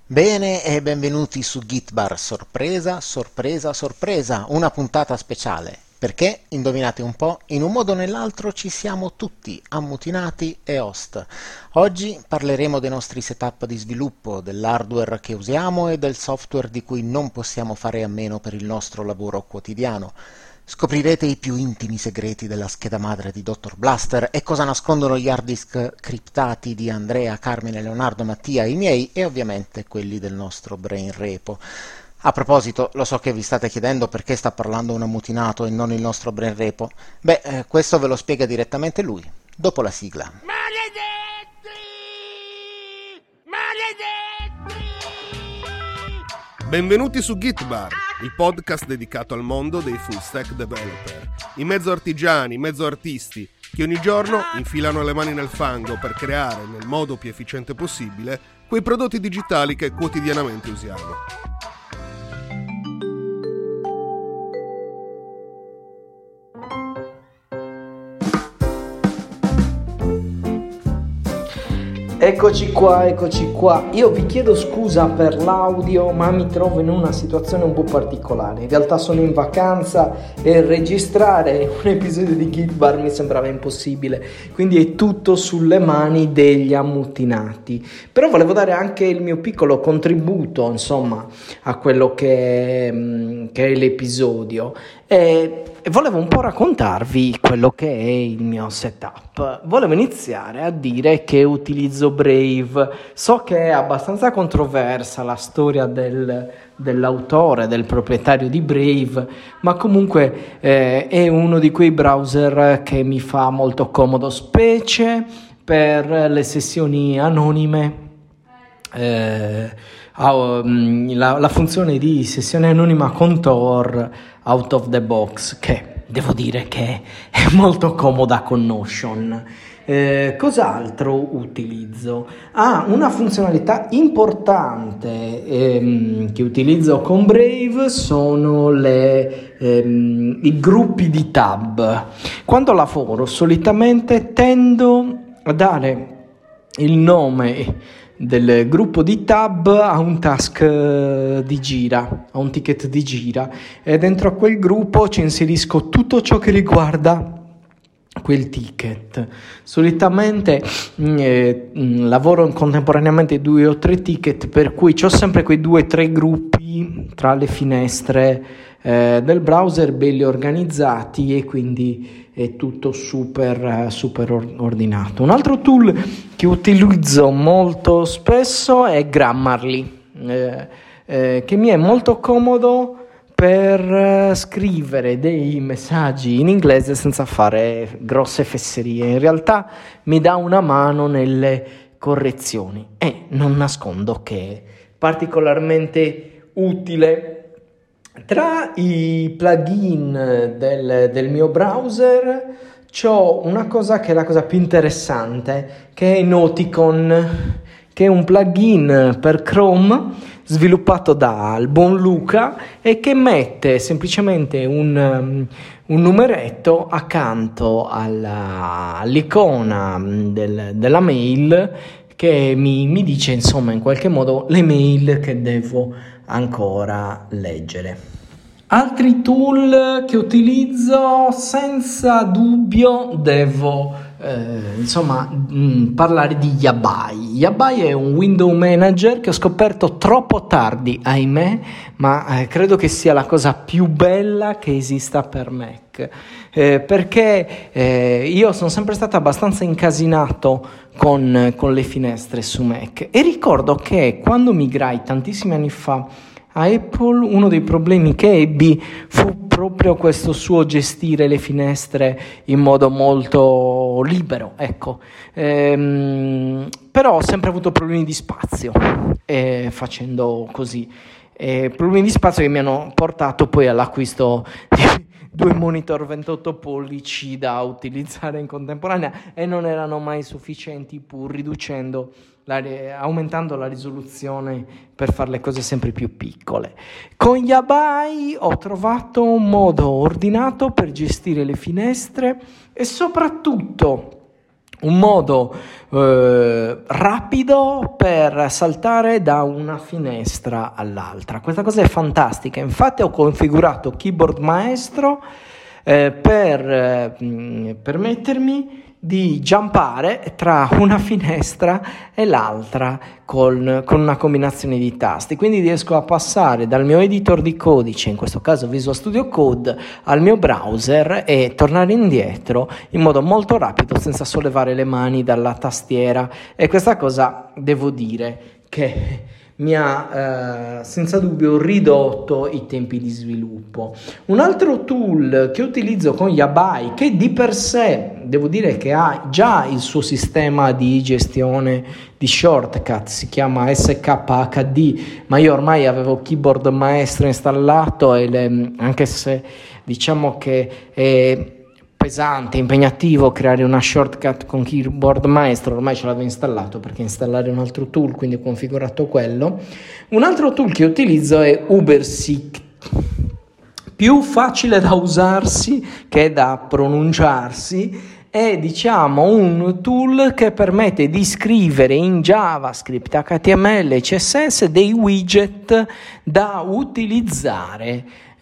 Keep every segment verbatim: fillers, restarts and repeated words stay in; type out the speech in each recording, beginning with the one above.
Bene e benvenuti su Gitbar, sorpresa, sorpresa, sorpresa, una puntata speciale. Perché, indovinate un po', in un modo o nell'altro ci siamo tutti, ammutinati e host. Oggi parleremo dei nostri setup di sviluppo, dell'hardware che usiamo e del software di cui non possiamo fare a meno per il nostro lavoro quotidiano. Scoprirete i più intimi segreti della scheda madre di dottor Blaster e cosa nascondono gli hard disk criptati di Andrea, Carmine, Leonardo, Mattia, i miei e ovviamente quelli del nostro Brain Repo. A proposito, lo so che vi state chiedendo perché sta parlando un ammutinato e non il nostro Brain Repo. Beh, eh, questo ve lo spiega direttamente lui, dopo la sigla. Maledetti! Maledetti! Benvenuti su Gitbar, il podcast dedicato al mondo dei full stack developer, in mezzo artigiani, in mezzo artisti, che ogni giorno infilano le mani nel fango per creare, nel modo più efficiente possibile, quei prodotti digitali che quotidianamente usiamo. Eccoci qua, eccoci qua. Io vi chiedo scusa per l'audio, ma mi trovo in una situazione un po' particolare. In realtà sono in vacanza e registrare un episodio di Gitbar mi sembrava impossibile, quindi è tutto sulle mani degli ammutinati. Però volevo dare anche il mio piccolo contributo, insomma, a quello che, che è l'episodio. E E volevo un po' raccontarvi quello che è il mio setup. Volevo iniziare a dire che utilizzo Brave. So che è abbastanza controversa la storia del, dell'autore, del proprietario di Brave, ma comunque eh, è uno di quei browser che mi fa molto comodo, specie per le sessioni anonime. Eh, la, la funzione di sessione anonima con Tor out of the box, che devo dire che è molto comoda con Notion. Eh, cos'altro utilizzo? Ah, una funzionalità importante ehm, che utilizzo con Brave sono le, ehm, i gruppi di tab. Quando lavoro solitamente tendo a dare il nome del gruppo di tab a un task di gira, a un ticket di gira, e dentro a quel gruppo ci inserisco tutto ciò che riguarda quel ticket. Solitamente eh, lavoro contemporaneamente due o tre ticket, per cui ho sempre quei due o tre gruppi tra le finestre eh, del browser belli organizzati, e quindi è tutto super super ordinato. Un altro tool che utilizzo molto spesso è Grammarly, eh, eh, che mi è molto comodo per scrivere dei messaggi in inglese senza fare grosse fesserie. In realtà mi dà una mano nelle correzioni e non nascondo che è particolarmente utile. Tra i plugin del, del mio browser c'ho una cosa che è la cosa più interessante, che è Noticon, che è un plugin per Chrome sviluppato dal buon Luca e che mette semplicemente un, um, un numeretto accanto alla, all'icona del, della mail, che mi, mi dice insomma in qualche modo le mail che devo ancora leggere. Altri tool che utilizzo, senza dubbio devo eh, insomma mh, parlare di Yabai. Yabai è un window manager che ho scoperto troppo tardi, ahimè, ma eh, credo che sia la cosa più bella che esista per Mac, eh, perché eh, io sono sempre stato abbastanza incasinato con, con le finestre su Mac, e ricordo che quando migrai tantissimi anni fa a Apple, uno dei problemi che ebbi fu proprio questo suo gestire le finestre in modo molto libero, ecco. Ehm, però ho sempre avuto problemi di spazio eh, facendo così, eh, problemi di spazio che mi hanno portato poi all'acquisto di due monitor ventotto pollici da utilizzare in contemporanea, e non erano mai sufficienti, pur riducendo La, aumentando la risoluzione per fare le cose sempre più piccole. Con Yabai ho trovato un modo ordinato per gestire le finestre, e soprattutto un modo eh, rapido per saltare da una finestra all'altra. Questa cosa è fantastica, infatti ho configurato Keyboard Maestro eh, per eh, permettermi di jumpare tra una finestra e l'altra con, con una combinazione di tasti, quindi riesco a passare dal mio editor di codice, in questo caso Visual Studio Code, al mio browser e tornare indietro in modo molto rapido senza sollevare le mani dalla tastiera, e questa cosa devo dire che mi ha eh, senza dubbio ridotto i tempi di sviluppo. Un altro tool che utilizzo con Yabai, che di per sé devo dire che ha già il suo sistema di gestione di shortcut, si chiama S K H D, ma io ormai avevo Keyboard Maestro installato e le, anche se diciamo che è pesante, impegnativo creare una shortcut con Keyboard Maestro, ormai ce l'avevo installato perché installare un altro tool, quindi ho configurato quello. Un altro tool che utilizzo è Ubersikt, più facile da usarsi che da pronunciarsi. È diciamo un tool che permette di scrivere in JavaScript, H T M L e C S S dei widget da utilizzare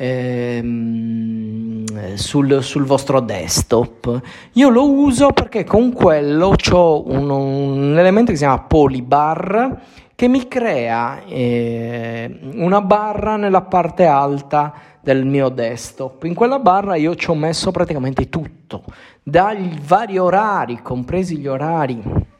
ehm, sul, sul vostro desktop. Io lo uso perché con quello ho un, un elemento che si chiama Polybar, che mi crea eh, una barra nella parte alta del mio desktop. In quella barra io ci ho messo praticamente tutto, dai vari orari, compresi gli orari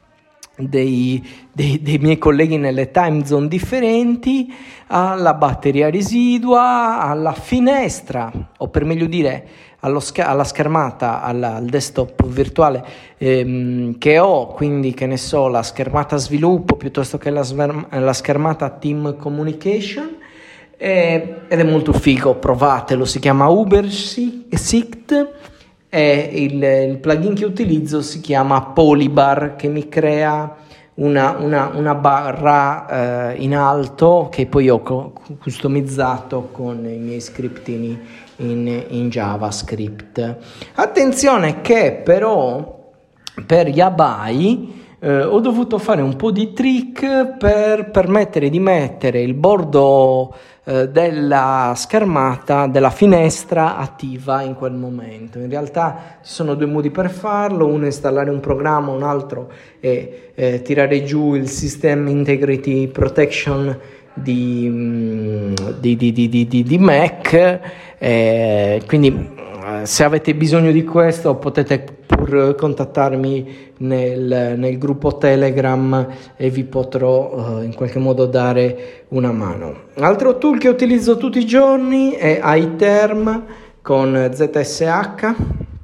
dei, dei, dei miei colleghi nelle time zone differenti, alla batteria residua, alla finestra, o per meglio dire allo scher- alla schermata, alla, al desktop virtuale ehm, che ho, quindi che ne so, la schermata sviluppo piuttosto che la, sver- la schermata team communication. Eh, ed è molto figo, provatelo, si chiama Ubersikt e il, il plugin che utilizzo si chiama Polybar, che mi crea una, una, una barra eh, in alto che poi ho co- customizzato con i miei scriptini in, in JavaScript. Attenzione che però per Yabai Eh, ho dovuto fare un po' di trick per permettere di mettere il bordo eh, della schermata, della finestra attiva in quel momento. In realtà ci sono due modi per farlo, uno è installare un programma, un altro è eh, tirare giù il System Integrity Protection di, di, di, di, di, di, di Mac, eh, quindi se avete bisogno di questo potete pur contattarmi nel, nel gruppo Telegram e vi potrò uh, in qualche modo dare una mano. Altro tool che utilizzo tutti i giorni è iTerm con Z S H,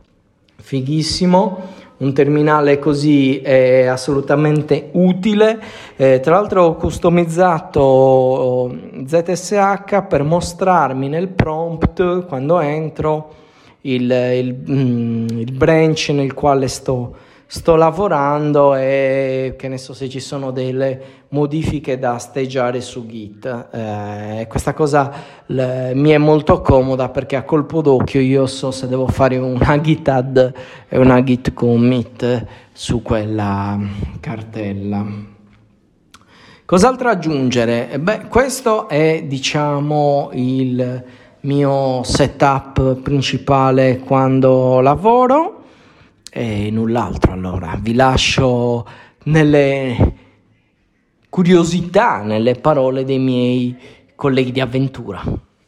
fighissimo. Un terminale così è assolutamente utile. Eh, tra l'altro ho customizzato Z S H per mostrarmi nel prompt, quando entro, il, il, mm, il branch nel quale sto, sto lavorando, e che ne so se ci sono delle modifiche da steggiare su Git. Eh, questa cosa le, mi è molto comoda perché a colpo d'occhio io so se devo fare una git add e una git commit su quella cartella. Cos'altro aggiungere? Beh, questo è diciamo il mio setup principale quando lavoro e null'altro. Allora vi lascio nelle curiosità, nelle parole dei miei colleghi di avventura.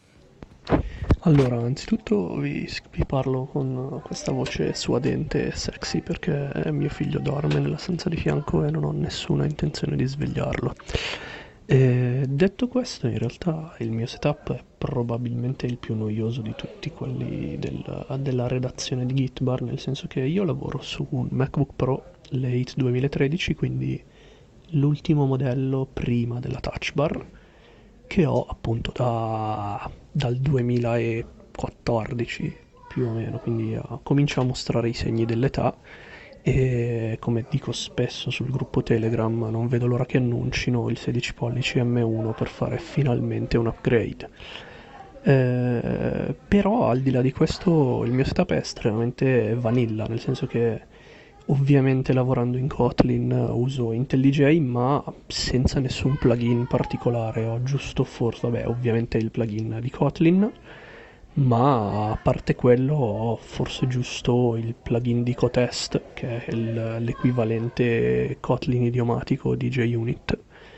Allora, anzitutto vi, vi parlo con questa voce suadente e sexy perché mio figlio dorme nella stanza di fianco e non ho nessuna intenzione di svegliarlo. E detto questo, in realtà il mio setup è probabilmente il più noioso di tutti quelli del, della redazione di Gitbar, nel senso che io lavoro su un MacBook Pro Late duemilatredici, quindi l'ultimo modello prima della Touch Bar, che ho appunto da, dal duemilaquattordici più o meno, quindi uh, comincia a mostrare i segni dell'età. E come dico spesso sul gruppo Telegram, non vedo l'ora che annuncino il sedici pollici M uno per fare finalmente un upgrade. Eh, però al di là di questo il mio setup è estremamente vanilla, nel senso che Ovviamente lavorando in Kotlin uso IntelliJ, ma senza nessun plugin particolare. Ho giusto forse, vabbè, ovviamente il plugin di Kotlin, ma a parte quello ho forse giusto il plugin di Cotest, che è il- l'equivalente Kotlin idiomatico di JUnit.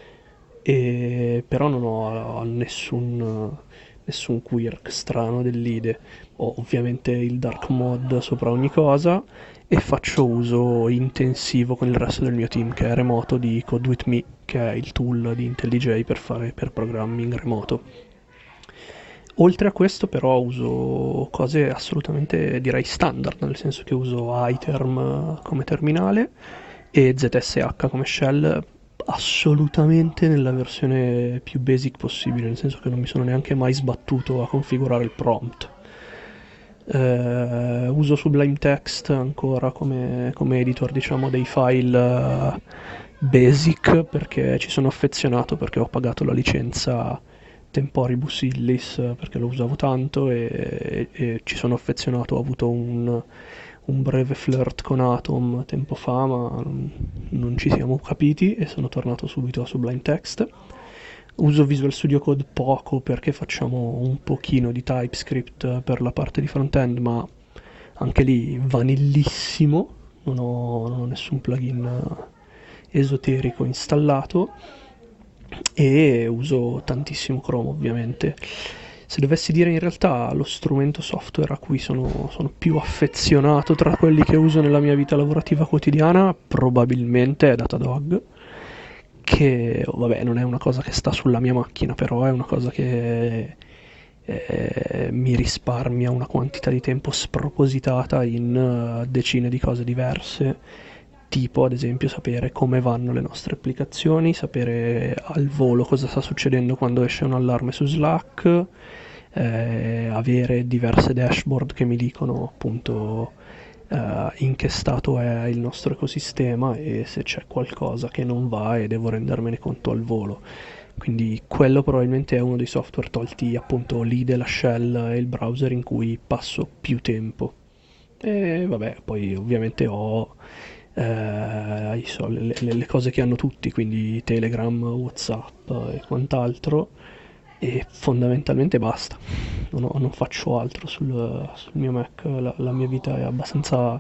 E però non ho nessun, nessun quirk strano dell'I D E. Ho ovviamente il dark mode sopra ogni cosa e faccio uso intensivo con il resto del mio team, che è remoto, di CodeWithMe, che è il tool di IntelliJ per fare per programming remoto. Oltre a questo però uso cose assolutamente, direi, standard, nel senso che uso iTerm come terminale e Z S H come shell, assolutamente nella versione più basic possibile, nel senso che non mi sono neanche mai sbattuto a configurare il prompt. Eh, uso Sublime Text ancora come, come editor, diciamo, dei file eh, basic, perché ci sono affezionato, perché ho pagato la licenza Temporibus Illis, eh, perché lo usavo tanto e, e- e ci sono affezionato. Ho avuto un, un breve flirt con Atom tempo fa, ma non, non ci siamo capiti e sono tornato subito a Sublime Text. Uso Visual Studio Code poco, perché facciamo un pochino di TypeScript per la parte di front-end, ma anche lì vanillissimo, non ho, non ho nessun plugin esoterico installato, e uso tantissimo Chrome, ovviamente. Se dovessi dire in realtà lo strumento software a cui sono, sono più affezionato tra quelli che uso nella mia vita lavorativa quotidiana, probabilmente è Datadog, che vabbè non è una cosa che sta sulla mia macchina, però è una cosa che eh, mi risparmia una quantità di tempo spropositata in eh, decine di cose diverse, tipo ad esempio sapere come vanno le nostre applicazioni, sapere al volo cosa sta succedendo quando esce un allarme su Slack, eh, avere diverse dashboard che mi dicono appunto eh, in che stato è il nostro ecosistema e se c'è qualcosa che non va e devo rendermene conto al volo. Quindi quello probabilmente è uno dei software, tolti appunto l'I D E, la shell e il browser, in cui passo più tempo. E vabbè, poi ovviamente ho eh, i so- le, le- le cose che hanno tutti, quindi Telegram, WhatsApp e quant'altro, e fondamentalmente basta. Non, ho- non faccio altro sul, sul mio Mac. La, la mia vita è abbastanza,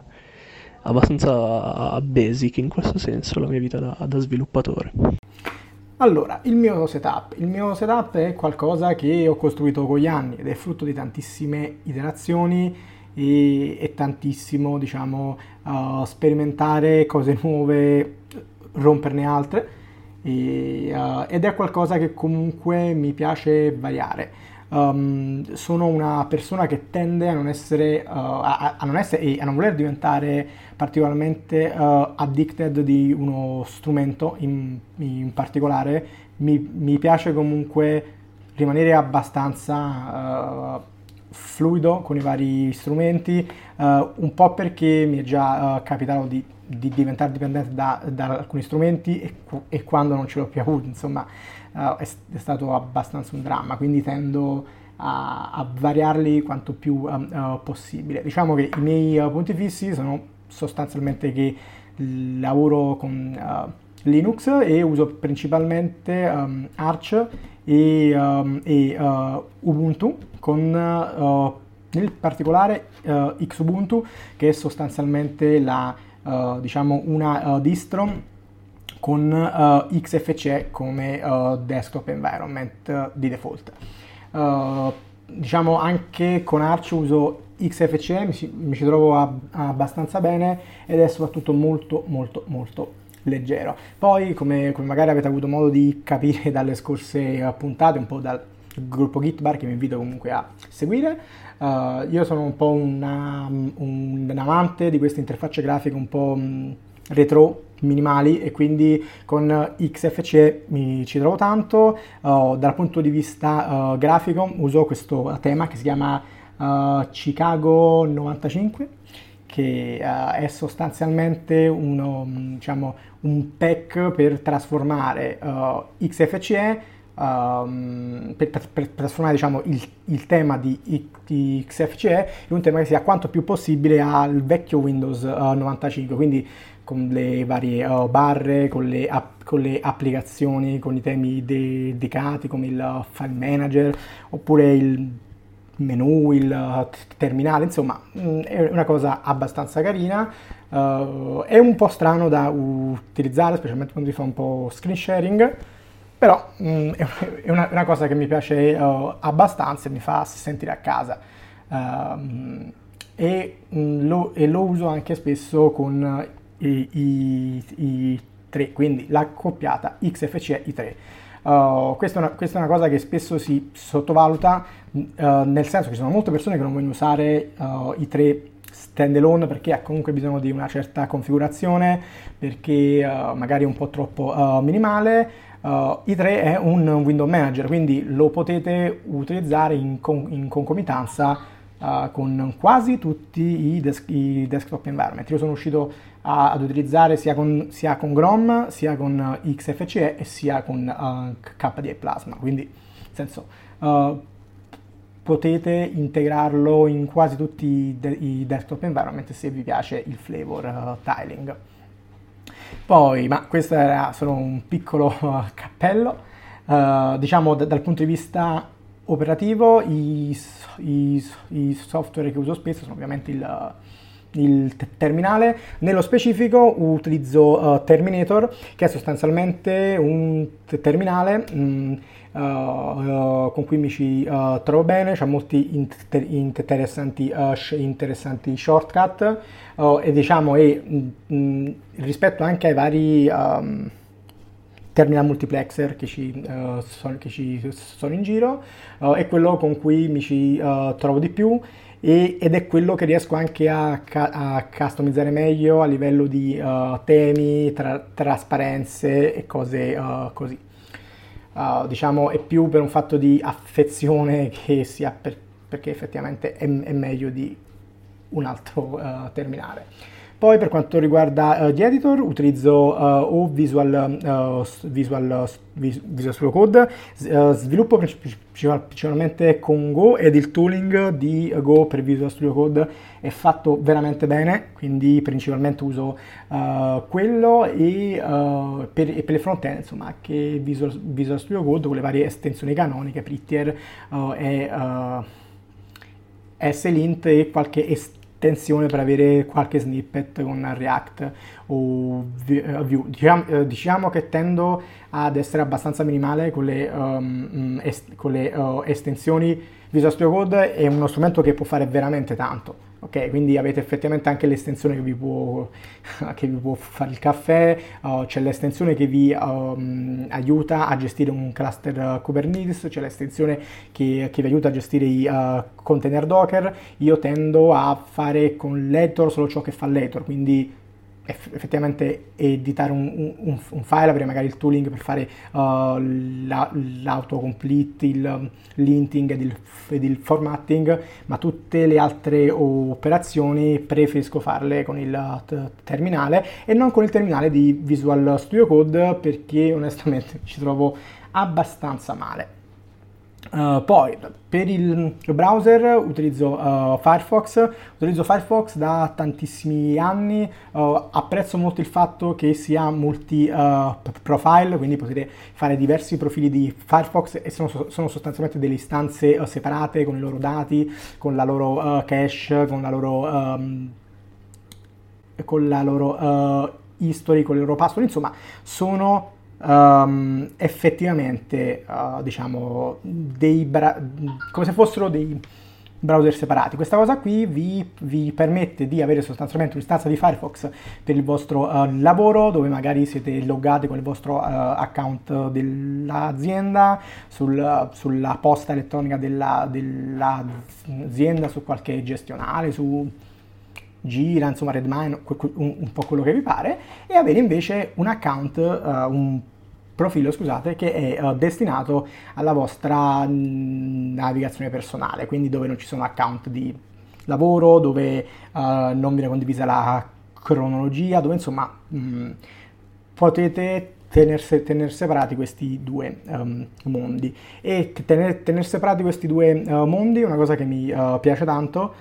abbastanza basic in questo senso, la mia vita da, da sviluppatore. Allora, il mio setup. Il mio setup è qualcosa che ho costruito con gli anni ed è frutto di tantissime iterazioni e, e tantissimo, diciamo, uh, sperimentare cose nuove, romperne altre, e, uh, ed è qualcosa che comunque mi piace variare. Um, sono una persona che tende a non essere, uh, a, a non essere e a non voler diventare particolarmente uh, addicted di uno strumento in, in particolare. Mi, mi piace comunque rimanere abbastanza uh, fluido con i vari strumenti, uh, un po' perché mi è già uh, capitato di, di diventare dipendente da, da alcuni strumenti e, e quando non ce l'ho più avuto, insomma, uh, è, è stato abbastanza un dramma, quindi tendo a, a variarli quanto più uh, uh, possibile. Diciamo che i miei uh, punti fissi sono sostanzialmente che lavoro con uh, Linux e uso principalmente um, Arch e, um, e uh, Ubuntu, con uh, nel particolare uh, Xubuntu, che è sostanzialmente la, uh, diciamo una uh, distro con uh, X F C E come uh, desktop environment uh, di default. Uh, diciamo anche con Arch uso X F C E, mi ci, mi ci trovo a, a abbastanza bene ed è soprattutto molto molto molto leggero. Poi, come, come magari avete avuto modo di capire dalle scorse puntate, un po' dal gruppo Gitbar, che vi invito comunque a seguire, uh, io sono un po' una, un, un amante di queste interfacce grafiche un po' mh, retro, minimali, e quindi con X F C E mi ci trovo tanto. Uh, dal punto di vista uh, grafico uso questo tema che si chiama uh, Chicago novantacinque, che uh, è sostanzialmente uno, diciamo, un pack per trasformare uh, X F C E um, per, per, per trasformare diciamo, il, il tema di, di X F C E in un tema che sia quanto più possibile al vecchio Windows uh, novantacinque, quindi con le varie uh, barre, con le, app, con le applicazioni, con i temi de- dedicati come il file manager oppure il menu, il uh, terminale, insomma mh, è una cosa abbastanza carina. Uh, è un po' strano da utilizzare, specialmente quando si fa un po' screen sharing, però mh, è una, una cosa che mi piace uh, abbastanza e mi fa sentire a casa. Uh, e, mh, lo, e lo uso anche spesso con i, i, i tre, quindi l'accoppiata X F C E i tre. Uh, questa, è una, questa è una cosa che spesso si sottovaluta, uh, nel senso che ci sono molte persone che non vogliono usare uh, i tre standalone perché ha comunque bisogno di una certa configurazione, perché uh, magari è un po' troppo uh, minimale. Uh, i tre è un window manager, quindi lo potete utilizzare in, con, in concomitanza uh, con quasi tutti i, des- i desktop environment. Io sono uscito a, ad utilizzare sia con, sia con Grom, sia con uh, X F C E e sia con uh, K D E Plasma, quindi nel senso uh, potete integrarlo in quasi tutti i, de- i desktop environment se vi piace il flavor uh, tiling. Poi, ma questo era solo un piccolo uh, cappello, uh, diciamo d- dal punto di vista operativo i, i, i software che uso spesso sono ovviamente il, il t- terminale. Nello specifico utilizzo uh, Terminator, che è sostanzialmente un t- terminale mh, Uh, uh, con cui mi ci uh, trovo bene, c'ha molti inter- interessanti, uh, sh- interessanti shortcut uh, e diciamo e mh, mh, rispetto anche ai vari um, terminal multiplexer che ci, uh, son, che ci sono in giro, uh, è quello con cui mi ci uh, trovo di più e, ed è quello che riesco anche a, ca- a customizzare meglio a livello di uh, temi, tra- trasparenze e cose uh, così. Uh, diciamo è più per un fatto di affezione che sia per, perché effettivamente è, è meglio di un altro uh, terminale. Poi per quanto riguarda uh, gli editor utilizzo uh, o Visual, uh, Visual, Visual Studio Code, uh, sviluppo principalmente con Go ed il tooling di Go per Visual Studio Code è fatto veramente bene, quindi principalmente uso uh, quello e, uh, per, e per le front-end insomma anche Visual, Visual Studio Code con le varie estensioni canoniche, Prettier uh, e uh, S-Lint e qualche estensione tensione per avere qualche snippet con React o Vue. Diciamo, diciamo che tendo ad essere abbastanza minimale con le, um, est- con le uh, estensioni. Visual Studio Code è uno strumento che può fare veramente tanto. Ok, quindi avete effettivamente anche l'estensione che vi può, che vi può fare il caffè, uh, c'è l'estensione che vi um, aiuta a gestire un cluster uh, Kubernetes, c'è l'estensione che, che vi aiuta a gestire i uh, container Docker. Io tendo a fare con l'editor solo ciò che fa l'editor, quindi eff- effettivamente editare un, un, un file, avere magari il tooling per fare uh, la, l'autocomplete, il linting ed il, ed il formatting, ma tutte le altre operazioni preferisco farle con il t- terminale e non con il terminale di Visual Studio Code perché onestamente ci trovo abbastanza male. Uh, poi per il browser utilizzo uh, Firefox, utilizzo Firefox da tantissimi anni, uh, apprezzo molto il fatto che sia multi uh, profile, quindi potete fare diversi profili di Firefox e sono, sono sostanzialmente delle istanze uh, separate con i loro dati, con la loro uh, cache, con la loro, um, con la loro uh, history, con le loro password, insomma sono Um, effettivamente uh, diciamo dei bra- come se fossero dei browser separati. Questa cosa qui vi, vi permette di avere sostanzialmente un'istanza di Firefox per il vostro uh, lavoro, dove magari siete loggati con il vostro uh, account dell'azienda, sul, uh, sulla posta elettronica della, dell'azienda, su qualche gestionale, su Gira, insomma Redmine, un, un po' quello che vi pare, e avere invece un account, uh, un profilo, scusate, che è uh, destinato alla vostra mh, navigazione personale, quindi dove non ci sono account di lavoro, dove uh, non viene condivisa la cronologia, dove insomma mh, potete tener, tener separati questi due um, mondi. E tener, tener separati questi due uh, mondi è una cosa che mi uh, piace tanto,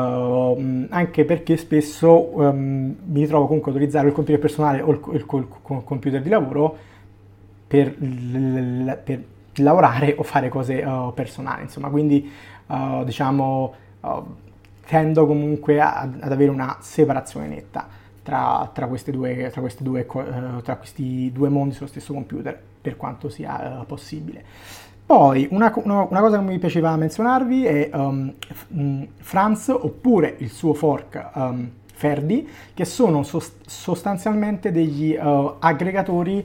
uh, anche perché spesso um, mi trovo comunque a utilizzare il computer personale o il, il, il, il computer di lavoro per, l, per lavorare o fare cose uh, personali, insomma, quindi uh, diciamo uh, tendo comunque a, ad avere una separazione netta tra, tra, queste due, tra, queste due, uh, tra questi due mondi sullo stesso computer, per quanto sia uh, possibile. Poi una, una, una cosa che mi piaceva menzionarvi è um, Franz, oppure il suo fork um, Ferdi, che sono sost- sostanzialmente degli uh, aggregatori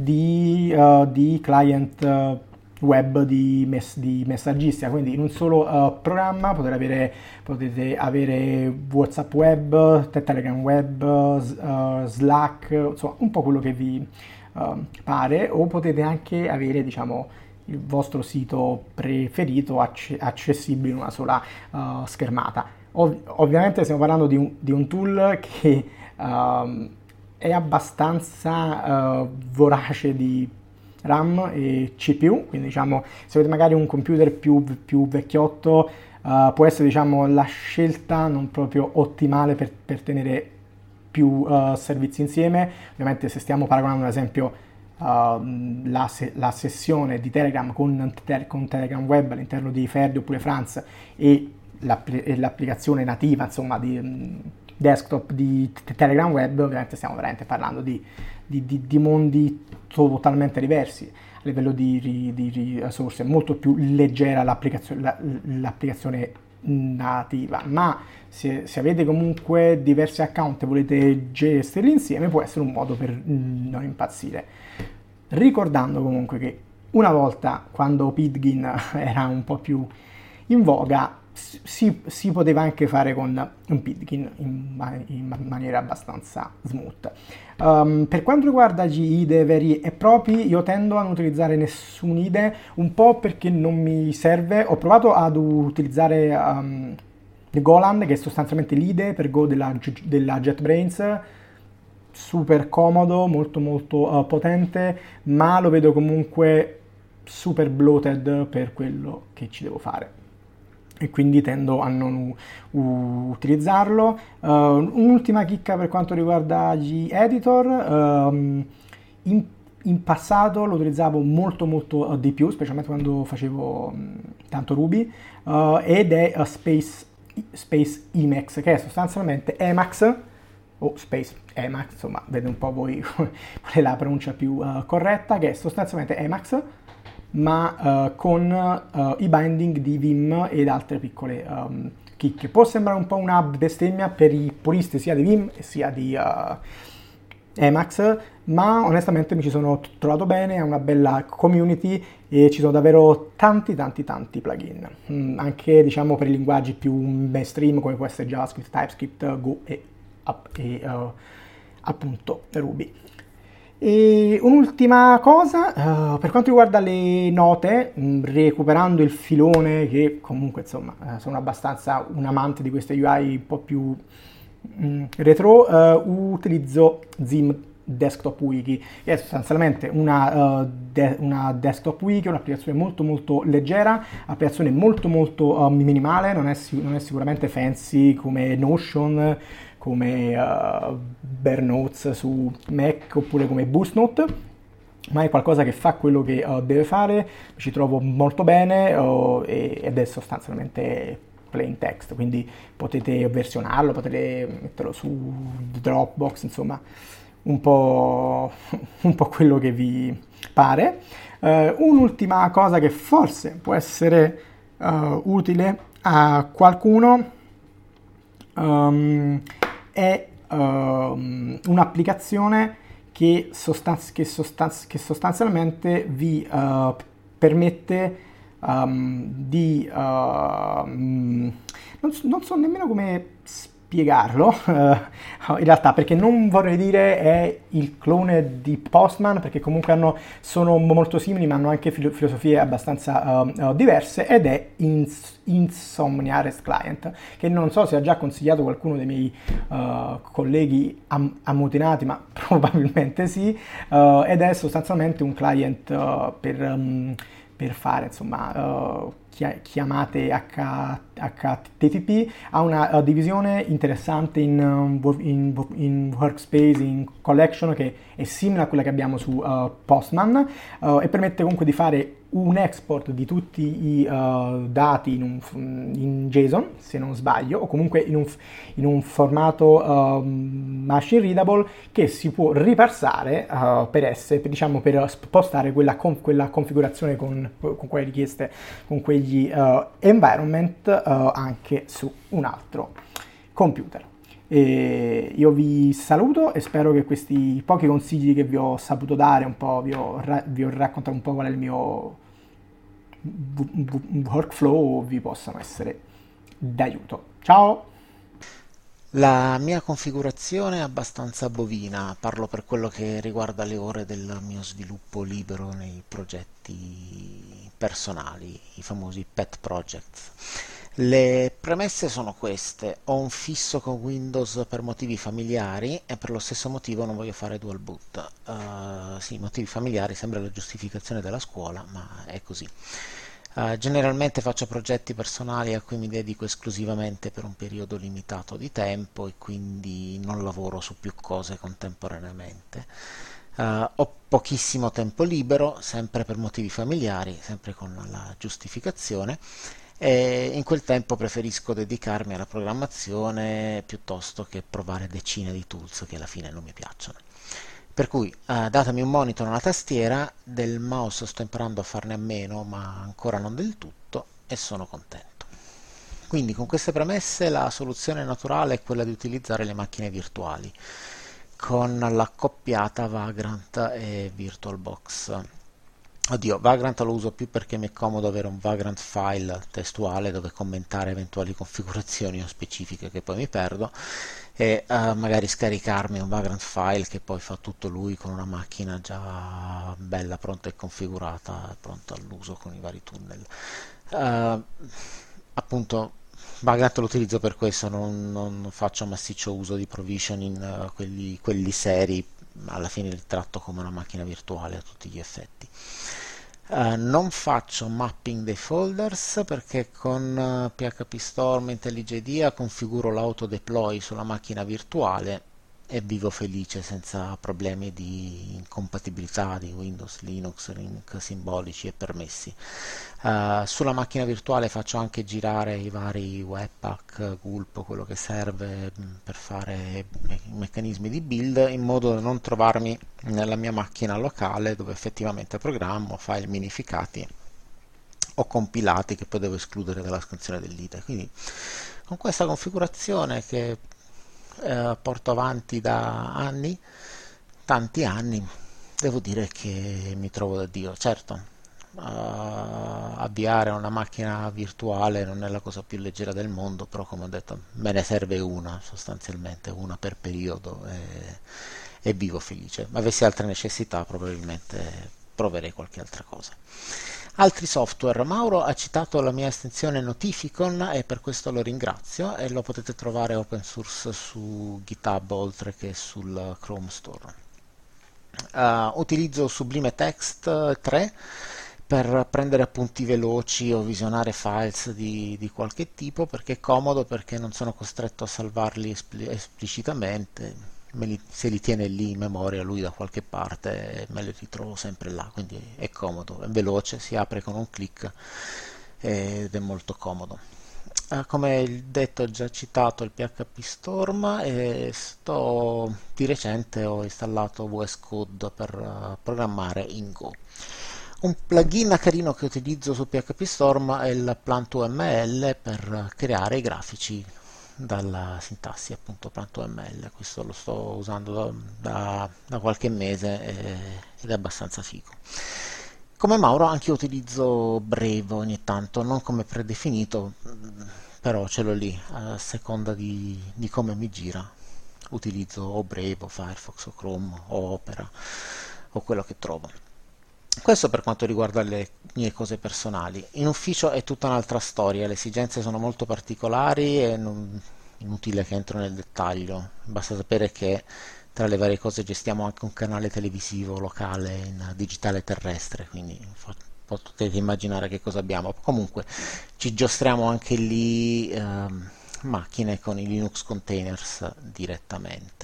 di, uh, di client uh, web di, mess- di messaggistica, quindi in un solo uh, programma potete avere, potete avere WhatsApp web, Telegram web, uh, Slack, insomma un po' quello che vi uh, pare, o potete anche avere, diciamo, il vostro sito preferito acc- accessibile in una sola uh, schermata. Ov- ovviamente stiamo parlando di un, di un tool che uh, è abbastanza uh, vorace di RAM e C P U, quindi diciamo se avete magari un computer più, più vecchiotto uh, può essere, diciamo, la scelta non proprio ottimale per, per tenere più uh, servizi insieme. Ovviamente se stiamo paragonando ad esempio uh, la, se- la sessione di Telegram con, te- con Telegram Web all'interno di Ferdi oppure Franz e, l'app- e l'applicazione nativa, insomma, di um, desktop di t- Telegram Web, ovviamente stiamo veramente parlando di, di, di, di mondi totalmente diversi a livello di, di, di risorse. È molto più leggera l'applicazione, la, l'applicazione nativa, ma se, se avete comunque diversi account e volete gestirli insieme può essere un modo per non impazzire, ricordando comunque che una volta, quando Pidgin era un po' più in voga, Si, si poteva anche fare con un Pidgin in, in maniera abbastanza smooth. Um, per quanto riguarda gli I D E veri e propri, io tendo a non utilizzare nessun I D E, un po' perché non mi serve. Ho provato ad utilizzare um, Golang, che è sostanzialmente l'I D E per Go della, della JetBrains, super comodo, molto molto uh, potente, ma lo vedo comunque super bloated per quello che ci devo fare, e quindi tendo a non u- utilizzarlo. Uh, un'ultima chicca per quanto riguarda gli editor: um, in, in passato lo utilizzavo molto molto uh, di più, specialmente quando facevo um, tanto Ruby, uh, ed è uh, Space, Space Emacs, che è sostanzialmente Emacs o Space Emacs, insomma, vedete un po' voi qual è la pronuncia più uh, corretta, che è sostanzialmente Emacs, ma uh, con uh, i binding di Vim ed altre piccole um, chicche. Può sembrare un po' una bestemmia per i puristi sia di Vim sia di uh, Emacs, ma onestamente mi ci sono trovato bene, è una bella community e ci sono davvero tanti tanti tanti plugin, mm, anche, diciamo, per i linguaggi più mainstream come può essere JavaScript, TypeScript, Go e, e uh, appunto Ruby. E un'ultima cosa, uh, per quanto riguarda le note, mh, recuperando il filone, che comunque, insomma, uh, sono abbastanza un amante di queste U I un po' più mh, retro, uh, utilizzo Zim Desktop Wiki, che è sostanzialmente una, uh, de- una desktop wiki, un'applicazione molto molto leggera, applicazione molto molto uh, minimale, non è, sic- non è sicuramente fancy come Notion, come uh, Bare Notes su Mac oppure come BoostNote, ma è qualcosa che fa quello che uh, deve fare. Ci trovo molto bene uh, e, ed è sostanzialmente plain text, quindi potete versionarlo, potete metterlo su Dropbox, insomma un po', un po' quello che vi pare. Uh, un'ultima cosa che forse può essere uh, utile a qualcuno um, è um, un'applicazione che, sostanz- che, sostanz- che sostanzialmente vi uh, permette um, di... Uh, non, so, non so nemmeno come spiegarlo, uh, in realtà, perché non vorrei dire è il clone di Postman, perché comunque hanno, sono molto simili ma hanno anche filo- filosofie abbastanza uh, uh, diverse, ed è Ins- Insomnia REST Client, che non so se ha già consigliato qualcuno dei miei uh, colleghi am- ammutinati, ma probabilmente sì, uh, ed è sostanzialmente un client uh, per... Um, per fare insomma uh, chiamate H T T P, ha una uh, divisione interessante in, um, in, in workspace, in collection, che è simile a quella che abbiamo su uh, Postman, uh, e permette comunque di fare un export di tutti i uh, dati in, un, in JSON, se non sbaglio, o comunque in un, in un formato uh, machine readable, che si può riparsare uh, per essere, per, diciamo, per spostare quella, con, quella configurazione con, con quelle richieste, con quegli uh, environment uh, anche su un altro computer. E io vi saluto e spero che questi pochi consigli che vi ho saputo dare, un po', vi ho, ra- vi ho raccontato un po' qual è il mio workflow, vi possano essere d'aiuto. Ciao! La mia configurazione è abbastanza bovina, parlo per quello che riguarda le ore del mio sviluppo libero nei progetti personali, i famosi pet projects. Le premesse sono queste: ho un fisso con Windows per motivi familiari e per lo stesso motivo non voglio fare dual boot. Uh, sì, motivi familiari sembra la giustificazione della scuola, ma è così. Uh, generalmente faccio progetti personali a cui mi dedico esclusivamente per un periodo limitato di tempo e quindi non lavoro su più cose contemporaneamente. Uh, ho pochissimo tempo libero, sempre per motivi familiari, sempre con la giustificazione, e in quel tempo preferisco dedicarmi alla programmazione piuttosto che provare decine di tools che alla fine non mi piacciono. Per cui eh, datemi un monitor e una tastiera, del mouse sto imparando a farne a meno, ma ancora non del tutto, e sono contento. Quindi con queste premesse la soluzione naturale è quella di utilizzare le macchine virtuali, con l'accoppiata Vagrant e VirtualBox. Oddio, Vagrant lo uso più perché mi è comodo avere un Vagrant file testuale dove commentare eventuali configurazioni o specifiche che poi mi perdo, e uh, magari scaricarmi un Vagrant file che poi fa tutto lui con una macchina già bella, pronta e configurata, pronta all'uso con i vari tunnel. Uh, appunto, Vagrant lo utilizzo per questo, non, non faccio massiccio uso di provisioning, uh, quelli, quelli seri, alla fine li tratto come una macchina virtuale a tutti gli effetti. Uh, non faccio mapping dei folders perché con uh, P H P Storm e IntelliJ configuro l'autodeploy sulla macchina virtuale e vivo felice senza problemi di incompatibilità di Windows, Linux, link simbolici e permessi. Uh, sulla macchina virtuale faccio anche girare i vari webpack, gulp, quello che serve per fare me- meccanismi di build, in modo da non trovarmi nella mia macchina locale dove effettivamente programmo file minificati o compilati che poi devo escludere dalla scansione dell'I D E. Quindi con questa configurazione che eh, porto avanti da anni, tanti anni, devo dire che mi trovo da Dio. Certo, Uh, avviare una macchina virtuale non è la cosa più leggera del mondo, però come ho detto me ne serve una, sostanzialmente una per periodo, e, e vivo felice. Ma avessi altre necessità probabilmente proverei qualche altra cosa. Altri software: Mauro ha citato la mia estensione Notificon e per questo lo ringrazio, e lo potete trovare open source su GitHub oltre che sul Chrome Store. Uh, utilizzo Sublime Text tre per prendere appunti veloci o visionare files di, di qualche tipo, perché è comodo, perché non sono costretto a salvarli espl- esplicitamente, me li, se li tiene lì in memoria lui da qualche parte me li ritrovo sempre là, quindi è comodo, è veloce, si apre con un clic ed è molto comodo. Uh, come detto, ho già citato il P H P Storm e sto, di recente ho installato V S Code per uh, programmare in Go. Un plugin carino che utilizzo su P H P Storm è il Plant2M L per creare i grafici dalla sintassi, appunto Plant2M L. Questo lo sto usando da, da, da qualche mese e, ed è abbastanza figo. Come Mauro anche io utilizzo Brave ogni tanto, non come predefinito, però ce l'ho lì, a seconda di, di come mi gira. Utilizzo o Brave o Firefox o Chrome o Opera o quello che trovo. Questo per quanto riguarda le mie cose personali. In ufficio è tutta un'altra storia, le esigenze sono molto particolari e non inutile che entro nel dettaglio, basta sapere che tra le varie cose gestiamo anche un canale televisivo locale in digitale terrestre, quindi potete immaginare che cosa abbiamo. Comunque ci giostriamo anche lì ehm, macchine con i Linux containers direttamente.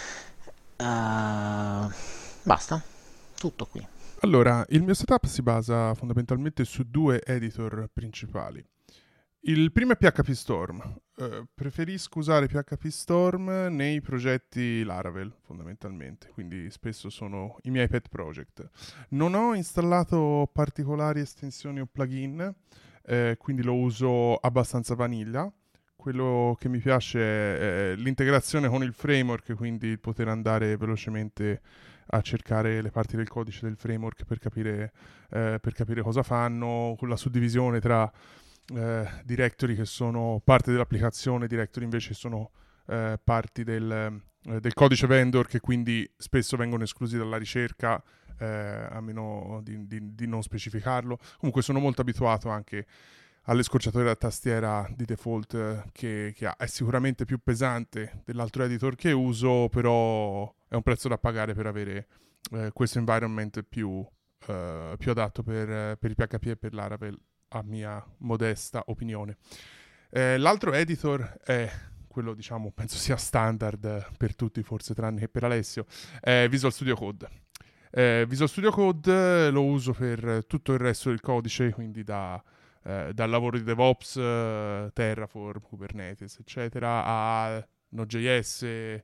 Uh, basta, tutto qui. Allora, il mio setup si basa fondamentalmente su due editor principali. Il primo è P H P Storm. Uh, preferisco usare P H P Storm nei progetti Laravel, fondamentalmente, quindi spesso sono i miei pet project. Non ho installato particolari estensioni o plugin, eh, quindi lo uso abbastanza vanilla. Quello che mi piace è l'integrazione con il framework, quindi il poter andare velocemente a cercare le parti del codice del framework per capire, eh, per capire cosa fanno, con la suddivisione tra eh, directory che sono parte dell'applicazione, directory invece sono eh, parti del, eh, del codice vendor, che quindi spesso vengono esclusi dalla ricerca, eh, a meno di, di, di non specificarlo. Comunque sono molto abituato anche alle scorciatoie da tastiera di default che, che ha. È sicuramente più pesante dell'altro editor che uso, però è un prezzo da pagare per avere eh, questo environment più, eh, più adatto per, per il P H P e per Laravel, a mia modesta opinione. Eh, l'altro editor è quello, diciamo, penso sia standard per tutti, forse tranne che per Alessio, è Visual Studio Code. Eh, Visual Studio Code lo uso per tutto il resto del codice, quindi da Eh, dal lavoro di DevOps, eh, Terraform, Kubernetes, eccetera, a Node.js,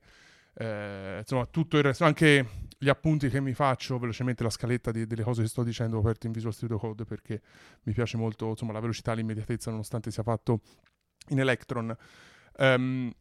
eh, insomma tutto il resto, anche gli appunti che mi faccio, velocemente la scaletta di, delle cose che sto dicendo aperto in Visual Studio Code, perché mi piace molto, insomma, la velocità e l'immediatezza, nonostante sia fatto in Electron. Um,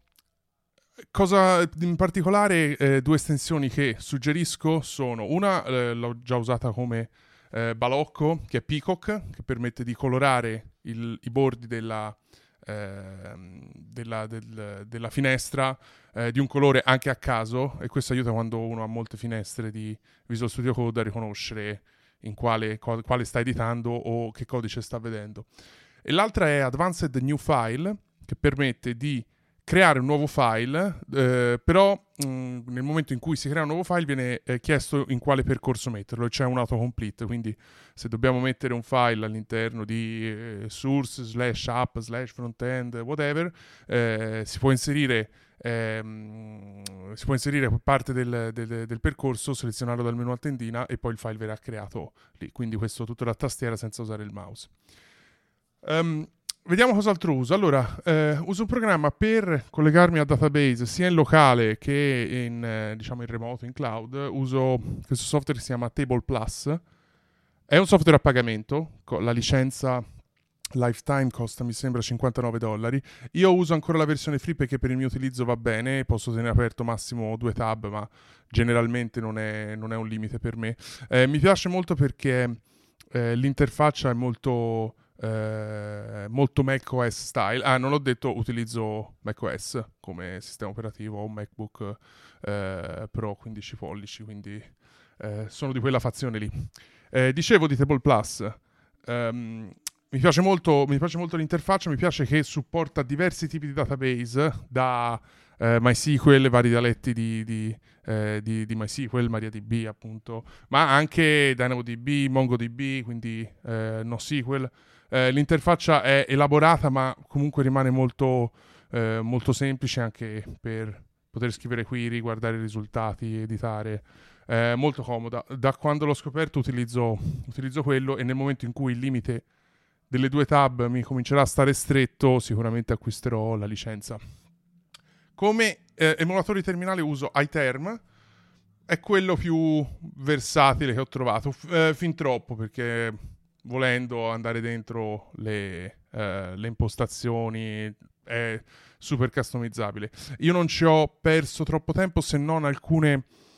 cosa in particolare, eh, due estensioni che suggerisco sono una, eh, l'ho già usata come Eh, balocco, che è Peacock, che permette di colorare il, i bordi della, eh, della, del, della finestra eh, di un colore anche a caso, e questo aiuta quando uno ha molte finestre di Visual Studio Code a riconoscere in quale, quale, quale sta editando o che codice sta vedendo. E l'altra è Advanced New File, che permette di creare un nuovo file, eh, però mh, nel momento in cui si crea un nuovo file viene eh, chiesto in quale percorso metterlo, c'è un autocomplete, quindi se dobbiamo mettere un file all'interno di eh, source slash app slash frontend whatever, eh, si può inserire ehm, si può inserire parte del, del, del percorso, selezionarlo dal menu a tendina e poi il file verrà creato lì, quindi questo tutto da tastiera senza usare il mouse. Um, Vediamo cos'altro uso. Allora, eh, uso un programma per collegarmi a database sia in locale che in, eh, diciamo in remoto, in cloud. Uso questo software che si chiama Table Plus. È un software a pagamento, con la licenza lifetime costa, mi sembra, cinquantanove dollari. Io uso ancora la versione free perché per il mio utilizzo va bene, posso tenere aperto massimo due tab, ma generalmente non è, non è un limite per me. Eh, mi piace molto perché eh, l'interfaccia è molto... Eh, molto macOS style. Ah, non ho detto, utilizzo macOS come sistema operativo, ho un MacBook eh, Pro quindici pollici, quindi eh, sono di quella fazione lì. Eh, dicevo di Table Plus, um, mi piace molto, mi piace molto l'interfaccia, mi piace che supporta diversi tipi di database, da eh, MySQL, vari dialetti di, di, eh, di, di MySQL, MariaDB appunto, ma anche DynamoDB, MongoDB, quindi eh, NoSQL. Eh, l'interfaccia è elaborata, ma comunque rimane molto, eh, molto semplice anche per poter scrivere query, guardare i risultati, editare. Eh, molto comoda. Da quando l'ho scoperto utilizzo, utilizzo quello, e nel momento in cui il limite delle due tab mi comincerà a stare stretto, sicuramente acquisterò la licenza. Come eh, emulatore terminale uso iTerm, è quello più versatile che ho trovato, F- eh, fin troppo, perché volendo andare dentro le, eh, le impostazioni è super customizzabile. Io non ci ho perso troppo tempo, se non alcune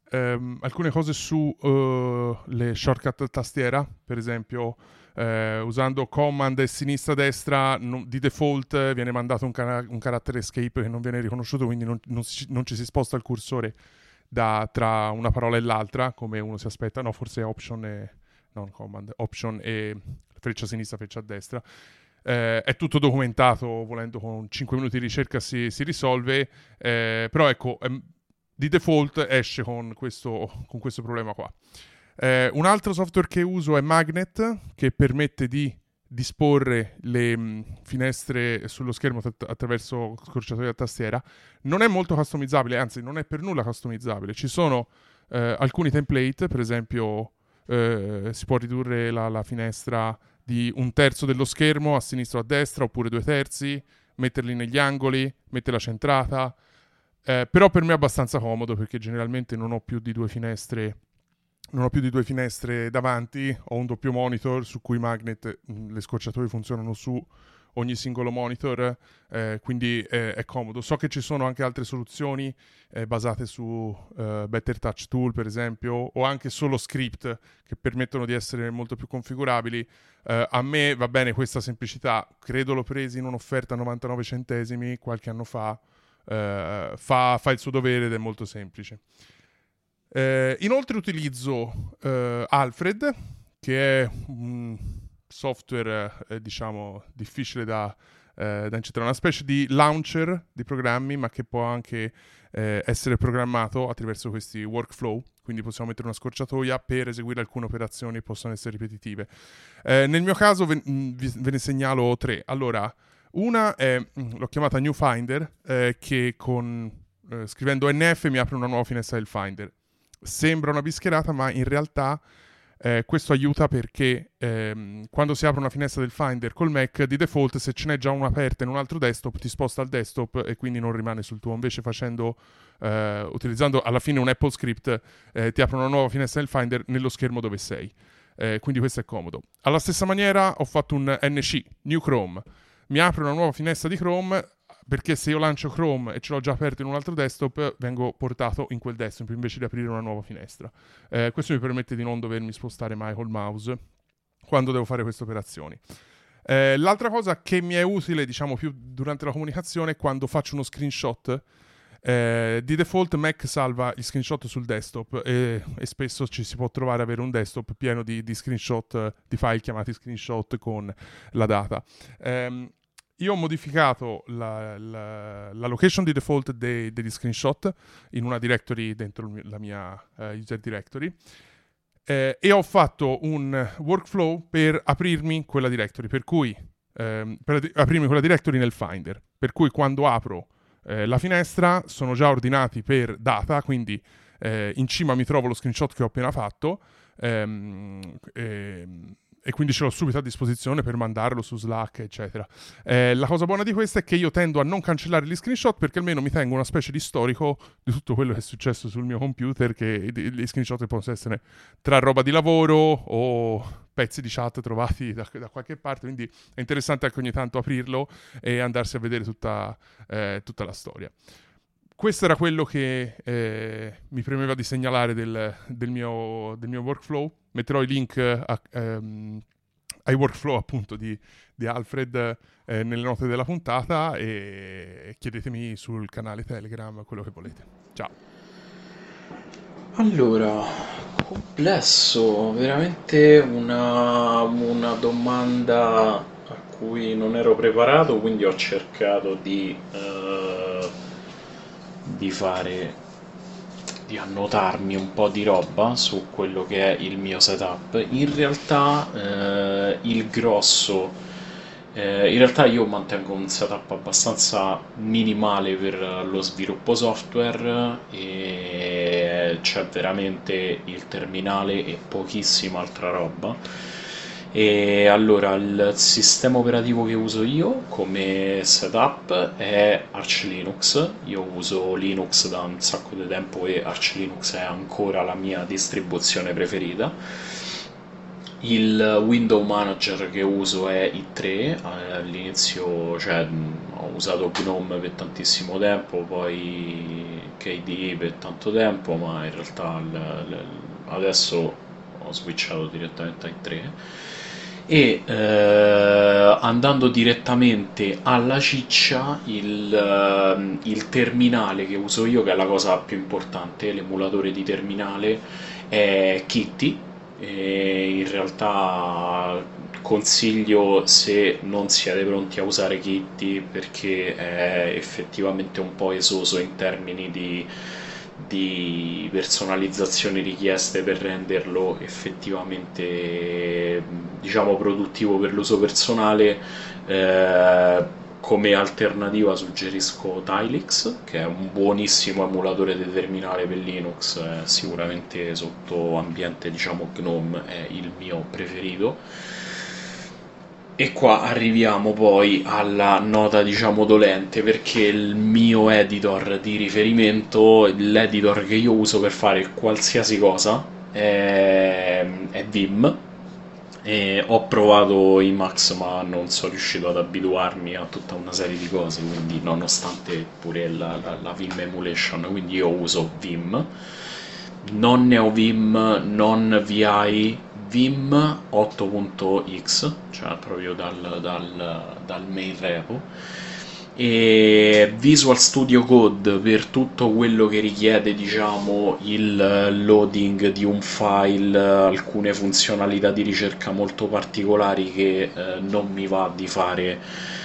ehm, alcune cose su uh, le shortcut tastiera, per esempio eh, usando command e sinistra-destra non, di default viene mandato un, cara- un carattere escape che non viene riconosciuto, quindi non, non, si, non ci si sposta il cursore da, tra una parola e l'altra come uno si aspetta. No, forse option e non command, option e freccia a sinistra, freccia a destra. Eh, è tutto documentato, volendo con cinque minuti di ricerca si, si risolve, eh, però ecco, ehm, di default esce con questo, con questo problema qua. Eh, un altro software che uso è Magnet, che permette di disporre le mh, finestre sullo schermo t- attraverso scorciatoia a tastiera. Non è molto customizzabile, anzi non è per nulla customizzabile. Ci sono eh, alcuni template, per esempio eh, si può ridurre la, la finestra di un terzo dello schermo a sinistra o a destra, oppure due terzi, metterli negli angoli, metterla centrata. Eh, però per me è abbastanza comodo, perché generalmente non ho più di due finestre non ho più di due finestre davanti, ho un doppio monitor su cui Magnet, mh, le scorciatoie funzionano su ogni singolo monitor, eh, quindi eh, è comodo. So che ci sono anche altre soluzioni eh, basate su uh, Better Touch Tool, per esempio, o anche solo script che permettono di essere molto più configurabili. Uh, a me va bene questa semplicità, credo l'ho presi in un'offerta a novantanove centesimi qualche anno fa, uh, fa, fa il suo dovere ed è molto semplice. Eh, inoltre utilizzo eh, Alfred, che è un software eh, diciamo difficile da, eh, da incetrare, una specie di launcher di programmi, ma che può anche eh, essere programmato attraverso questi workflow, quindi possiamo mettere una scorciatoia per eseguire alcune operazioni che possono essere ripetitive. Eh, nel mio caso ve, ve ne segnalo tre. Allora, una è, l'ho chiamata New Finder, eh, che con eh, scrivendo N F mi apre una nuova finestra del Finder. Sembra una bischerata, ma in realtà eh, questo aiuta perché ehm, quando si apre una finestra del Finder col Mac, di default, se ce n'è già una aperta in un altro desktop, ti sposta al desktop e quindi non rimane sul tuo. Invece facendo, eh, utilizzando alla fine un Apple Script, eh, ti apre una nuova finestra del Finder nello schermo dove sei. Eh, quindi questo è comodo. Alla stessa maniera ho fatto un N C, New Chrome. Mi apre una nuova finestra di Chrome, perché se io lancio Chrome e ce l'ho già aperto in un altro desktop, vengo portato in quel desktop invece di aprire una nuova finestra. Eh, questo mi permette di non dovermi spostare mai col mouse quando devo fare queste operazioni. Eh, l'altra cosa che mi è utile, diciamo, più durante la comunicazione è quando faccio uno screenshot. Eh, di default Mac salva gli screenshot sul desktop e, e spesso ci si può trovare avere un desktop pieno di, di screenshot, di file chiamati screenshot con la data. Eh, Io ho modificato la, la, la location di default de, degli screenshot in una directory dentro la mia uh, user directory eh, e ho fatto un workflow per aprirmi quella directory, per cui ehm, per aprirmi quella directory nel Finder, per cui quando apro eh, la finestra sono già ordinati per data, quindi eh, in cima mi trovo lo screenshot che ho appena fatto ehm, ehm, e quindi ce l'ho subito a disposizione per mandarlo su Slack, eccetera. Eh, la cosa buona di questo è che io tendo a non cancellare gli screenshot, perché almeno mi tengo una specie di storico di tutto quello che è successo sul mio computer, che gli screenshot possono essere tra roba di lavoro o pezzi di chat trovati da, da qualche parte, quindi è interessante anche ogni tanto aprirlo e andarsi a vedere tutta, eh, tutta la storia. Questo era quello che eh, mi premeva di segnalare del, del, mio, del mio workflow. Metterò i link a, ehm, ai workflow appunto di, di Alfred eh, nelle note della puntata e chiedetemi sul canale Telegram quello che volete. Ciao. Allora, complesso, veramente una, una domanda a cui non ero preparato, quindi ho cercato di... Uh, di fare di annotarmi un po' di roba su quello che è il mio setup. In realtà eh, il grosso eh, in realtà io mantengo un setup abbastanza minimale per lo sviluppo software e c'è veramente il terminale e pochissima altra roba. E allora il sistema operativo che uso io come setup è Arch Linux. Io uso Linux da un sacco di tempo e Arch Linux è ancora la mia distribuzione preferita. Il window manager che uso è i tre, eh, all'inizio cioè, mh, ho usato Gnome per tantissimo tempo, poi K D E per tanto tempo, ma in realtà l- l- adesso ho switchato direttamente ai tre. E eh, andando direttamente alla ciccia, il, ehm, il terminale che uso io, che è la cosa più importante, l'emulatore di terminale, è Kitty. E in realtà consiglio, se non siete pronti a usare Kitty, perché è effettivamente un po' esoso in termini di, di personalizzazioni richieste per renderlo effettivamente, diciamo, produttivo per l'uso personale. eh, Come alternativa suggerisco Tilix, che è un buonissimo emulatore di terminale per Linux, eh, sicuramente sotto ambiente, diciamo, Gnome è il mio preferito. E qua arriviamo poi alla nota, diciamo, dolente, perché il mio editor di riferimento, l'editor che io uso per fare qualsiasi cosa, è, è Vim. E ho provato Emacs, ma non sono riuscito ad abituarmi a tutta una serie di cose, quindi nonostante pure la, la, la Vim emulation, quindi io uso Vim. Non NeoVim, non V I, Vim otto punto x, cioè proprio dal, dal, dal main repo. E Visual Studio Code per tutto quello che richiede, diciamo, il loading di un file, alcune funzionalità di ricerca molto particolari che eh, non mi va di fare,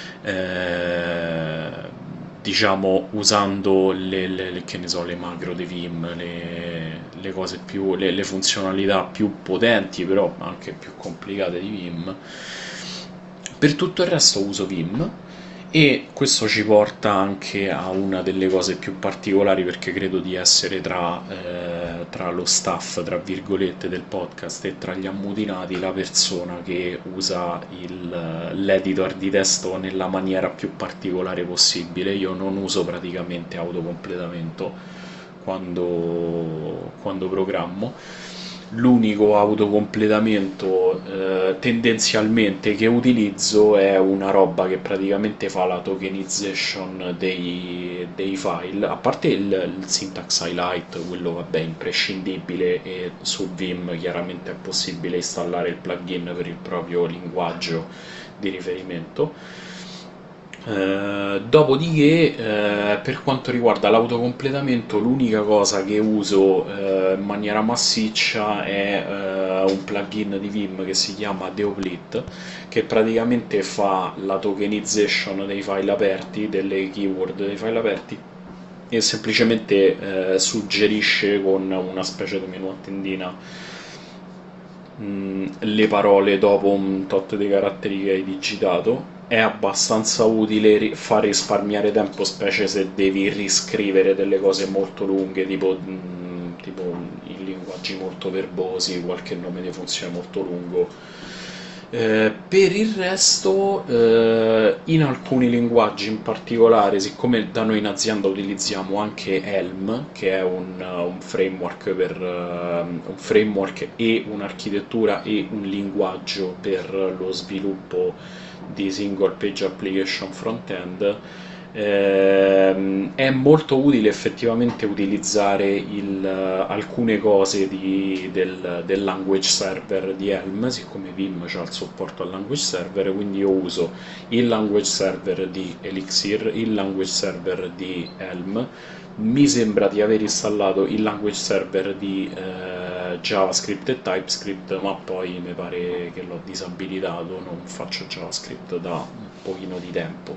eh, diciamo, usando le, le, le, che ne so, le macro di Vim, le, le cose più, le, le funzionalità più potenti, però anche più complicate di Vim. Per tutto il resto uso Vim. E questo ci porta anche a una delle cose più particolari, perché credo di essere tra, eh, tra lo staff, tra virgolette, del podcast e tra gli ammutinati la persona che usa il, l'editor di testo nella maniera più particolare possibile. Io non uso praticamente autocompletamento quando, quando programmo. L'unico autocompletamento eh, tendenzialmente che utilizzo è una roba che praticamente fa la tokenization dei, dei file, a parte il, il syntax highlight, quello vabbè imprescindibile, e su Vim chiaramente è possibile installare il plugin per il proprio linguaggio di riferimento. Uh, dopodiché uh, per quanto riguarda l'autocompletamento, l'unica cosa che uso uh, in maniera massiccia è uh, un plugin di Vim che si chiama Deoplit, che praticamente fa la tokenization dei file aperti, delle keyword dei file aperti, e semplicemente uh, suggerisce con una specie di menu a tendina mh, le parole dopo un tot di caratteri che hai digitato. È abbastanza utile, fa risparmiare tempo, specie se devi riscrivere delle cose molto lunghe, tipo, mh, tipo in linguaggi molto verbosi, qualche nome di funzione molto lungo. Eh, per il resto, eh, in alcuni linguaggi in particolare, siccome da noi in azienda utilizziamo anche Helm, che è un, un framework per uh, un framework e un'architettura e un linguaggio per lo sviluppo di single page application front-end, ehm, è molto utile effettivamente utilizzare il, alcune cose di, del, del language server di Helm, siccome Vim ha il supporto al language server, quindi io uso il language server di Elixir, il language server di Helm. Mi sembra di aver installato il language server di eh, JavaScript e TypeScript, ma poi mi pare che l'ho disabilitato, non faccio JavaScript da un pochino di tempo.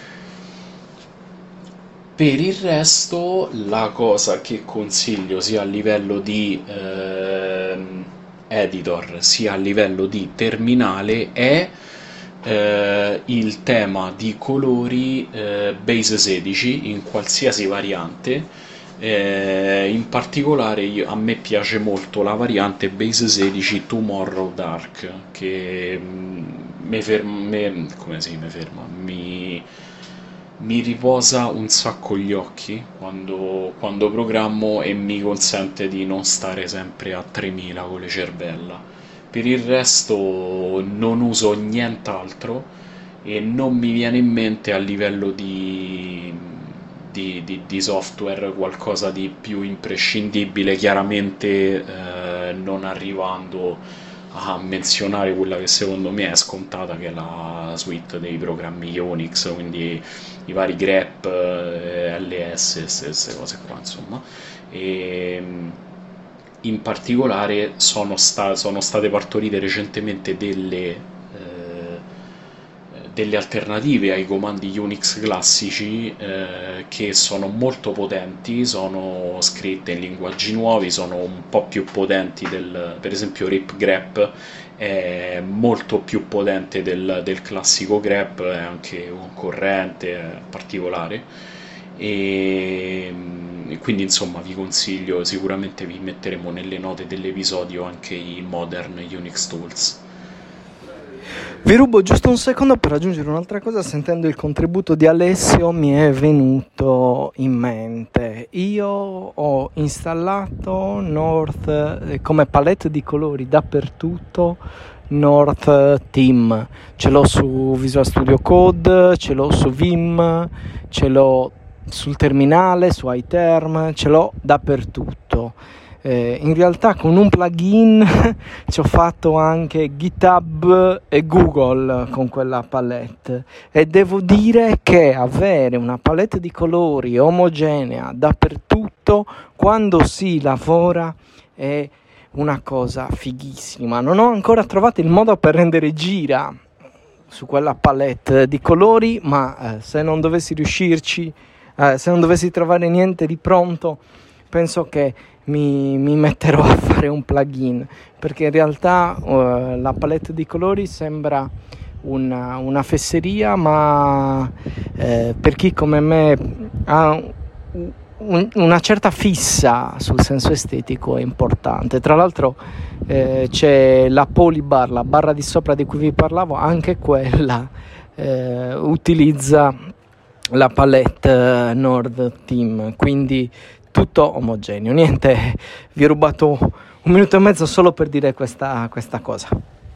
Per il resto, la cosa che consiglio sia a livello di eh, editor sia a livello di terminale è Uh, il tema di colori uh, base sedici in qualsiasi variante. Uh, in particolare io, a me piace molto la variante base sedici Tomorrow Dark, che mi ferma, come si mi ferma, mi, mi riposa un sacco gli occhi quando, quando programmo, e mi consente di non stare sempre a tremila con le cervella, per il resto non uso nient'altro e non mi viene in mente a livello di, di, di- di software qualcosa di più imprescindibile, chiaramente eh, non arrivando a menzionare quella che secondo me è scontata, che è la suite dei programmi Unix, quindi i vari grep, eh, L S, queste cose qua, insomma. E, in particolare sono, sta- sono state partorite recentemente delle, eh, delle alternative ai comandi Unix classici, eh, che sono molto potenti, sono scritte in linguaggi nuovi, sono un po' più potenti del, per esempio ripgrep è molto più potente del, del classico grep, è anche concorrente, è particolare e e quindi insomma vi consiglio, sicuramente vi metteremo nelle note dell'episodio anche i Modern Unix Tools. Vi rubo giusto un secondo per aggiungere un'altra cosa. Sentendo il contributo di Alessio mi è venuto in mente. Io ho installato North eh, come palette di colori dappertutto, North Team. Ce l'ho su Visual Studio Code, ce l'ho su Vim, ce l'ho sul terminale, su iTerm, ce l'ho dappertutto. Eh, in realtà con un plugin ci ho fatto anche GitHub e Google con quella palette, e devo dire che avere una palette di colori omogenea dappertutto quando si lavora è una cosa fighissima. Non ho ancora trovato il modo per rendere gira su quella palette di colori, ma eh, se non dovessi riuscirci, eh, se non dovessi trovare niente di pronto, penso che mi, mi metterò a fare un plugin, perché in realtà uh, la palette di colori sembra una, una fesseria, ma eh, per chi come me ha un, una certa fissa sul senso estetico è importante. Tra l'altro eh, c'è la polybar, la barra di sopra di cui vi parlavo, anche quella eh, utilizza la palette Nord Team, quindi tutto omogeneo. Niente, vi ho rubato un minuto e mezzo solo per dire questa, questa cosa.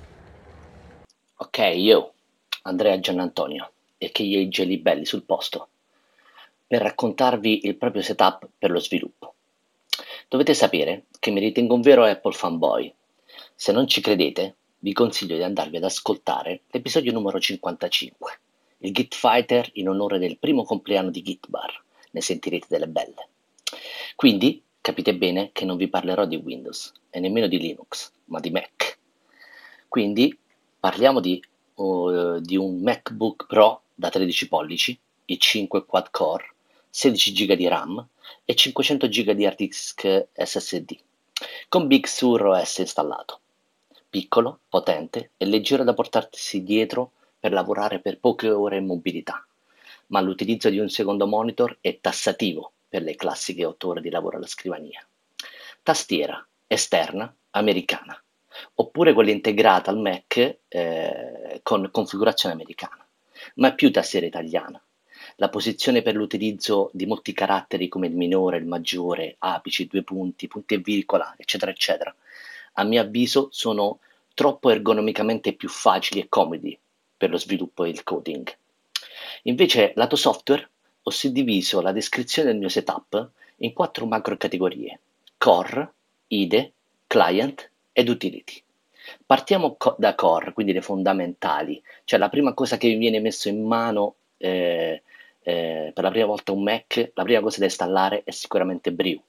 Ok, io, Andrea Giannantonio, e che i Jelly Belli sul posto, per raccontarvi il proprio setup per lo sviluppo. Dovete sapere che mi ritengo un vero Apple fanboy. Se non ci credete, vi consiglio di andarvi ad ascoltare l'episodio numero cinquantacinque, il Git Fighter in onore del primo compleanno di Gitbar. Ne sentirete delle belle. Quindi capite bene che non vi parlerò di Windows e nemmeno di Linux, ma di Mac. Quindi parliamo di, uh, di un MacBook Pro da tredici pollici, i cinque quad core, sedici giga di RAM e cinquecento giga di hard disk S S D, con Big Sur O S installato. Piccolo, potente e leggero da portarsi dietro per lavorare per poche ore in mobilità, ma l'utilizzo di un secondo monitor è tassativo per le classiche otto ore di lavoro alla scrivania. Tastiera esterna americana, oppure quella integrata al Mac eh, con configurazione americana, ma più tastiera italiana. La posizione per l'utilizzo di molti caratteri come il minore, il maggiore, apici, due punti, punti e virgola, eccetera, eccetera, a mio avviso sono troppo ergonomicamente più facili e comodi per lo sviluppo e il coding. Invece, lato software, ho suddiviso la descrizione del mio setup in quattro macro categorie: core, I D E, client ed utility. Partiamo co- da core, quindi le fondamentali, cioè la prima cosa che vi viene messo in mano eh, eh, per la prima volta un Mac, la prima cosa da installare è sicuramente Brew.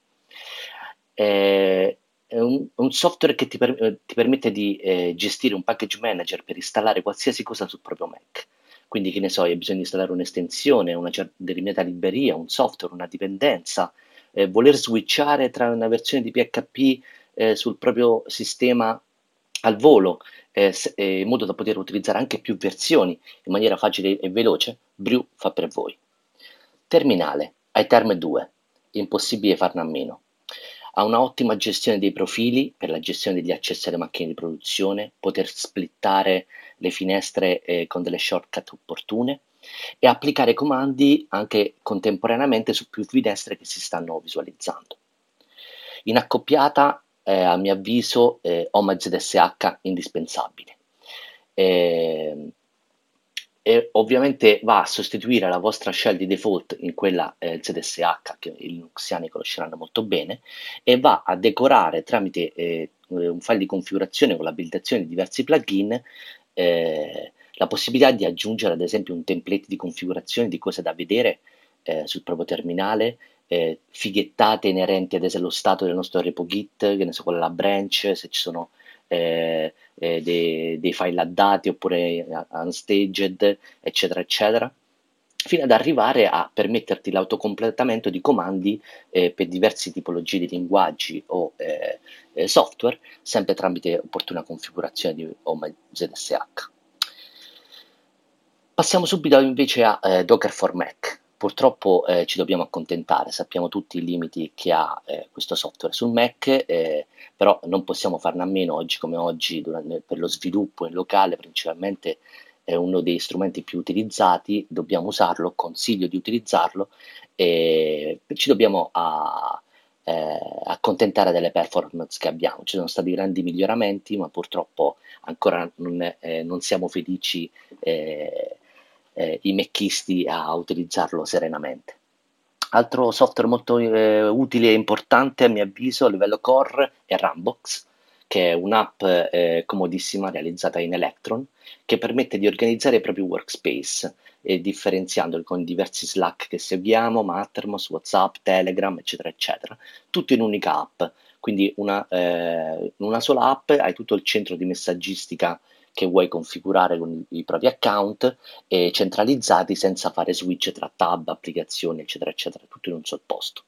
Eh, è un, un software che ti, per, eh, ti permette di eh, gestire un package manager per installare qualsiasi cosa sul proprio Mac. Quindi, che ne so, hai bisogno di installare un'estensione, una certa determinata libreria, un software, una dipendenza, eh, voler switchare tra una versione di P H P eh, sul proprio sistema al volo, eh, se, eh, in modo da poter utilizzare anche più versioni in maniera facile e veloce, Brew fa per voi. Terminale, iTerm due, impossibile farne a meno. Ha una ottima gestione dei profili per la gestione degli accessi alle macchine di produzione, poter splittare le finestre eh, con delle shortcut opportune e applicare comandi anche contemporaneamente su più finestre che si stanno visualizzando. In accoppiata è a mio avviso eh, Home Z S H indispensabile. Eh, e ovviamente va a sostituire la vostra shell di default in quella eh, Z S H che i linuxiani conosceranno molto bene, e va a decorare tramite eh, un file di configurazione con l'abilitazione di diversi plugin eh, la possibilità di aggiungere ad esempio un template di configurazione di cose da vedere eh, sul proprio terminale, eh, fighettate inerenti ad esempio allo stato del nostro repo Git, che ne so, qual è la branch, se ci sono eh, eh, dei, dei file addati oppure unstaged, eccetera, eccetera, fino ad arrivare a permetterti l'autocompletamento di comandi eh, per diverse tipologie di linguaggi o eh, eh, software, sempre tramite opportuna configurazione di Home Z S H. Passiamo subito invece a eh, Docker for Mac. Purtroppo eh, ci dobbiamo accontentare, sappiamo tutti i limiti che ha eh, questo software sul Mac, eh, però non possiamo farne a meno oggi come oggi durante, per lo sviluppo in locale principalmente. È uno dei strumenti più utilizzati, dobbiamo usarlo, consiglio di utilizzarlo, e ci dobbiamo a, eh, accontentare delle performance che abbiamo. Ci sono stati grandi miglioramenti, ma purtroppo ancora non, è, eh, non siamo felici eh, eh, i mecchisti a utilizzarlo serenamente. Altro software molto eh, utile e importante a mio avviso a livello core è Rambox, che è un'app eh, comodissima realizzata in Electron, che permette di organizzare i propri workspace, eh, differenziandoli con diversi Slack che seguiamo, Mattermost, WhatsApp, Telegram, eccetera, eccetera, tutto in un'unica app. Quindi una, eh, in una sola app hai tutto il centro di messaggistica che vuoi configurare con i, i propri account, eh, centralizzati senza fare switch tra tab, applicazioni, eccetera, eccetera, tutto in un sol posto.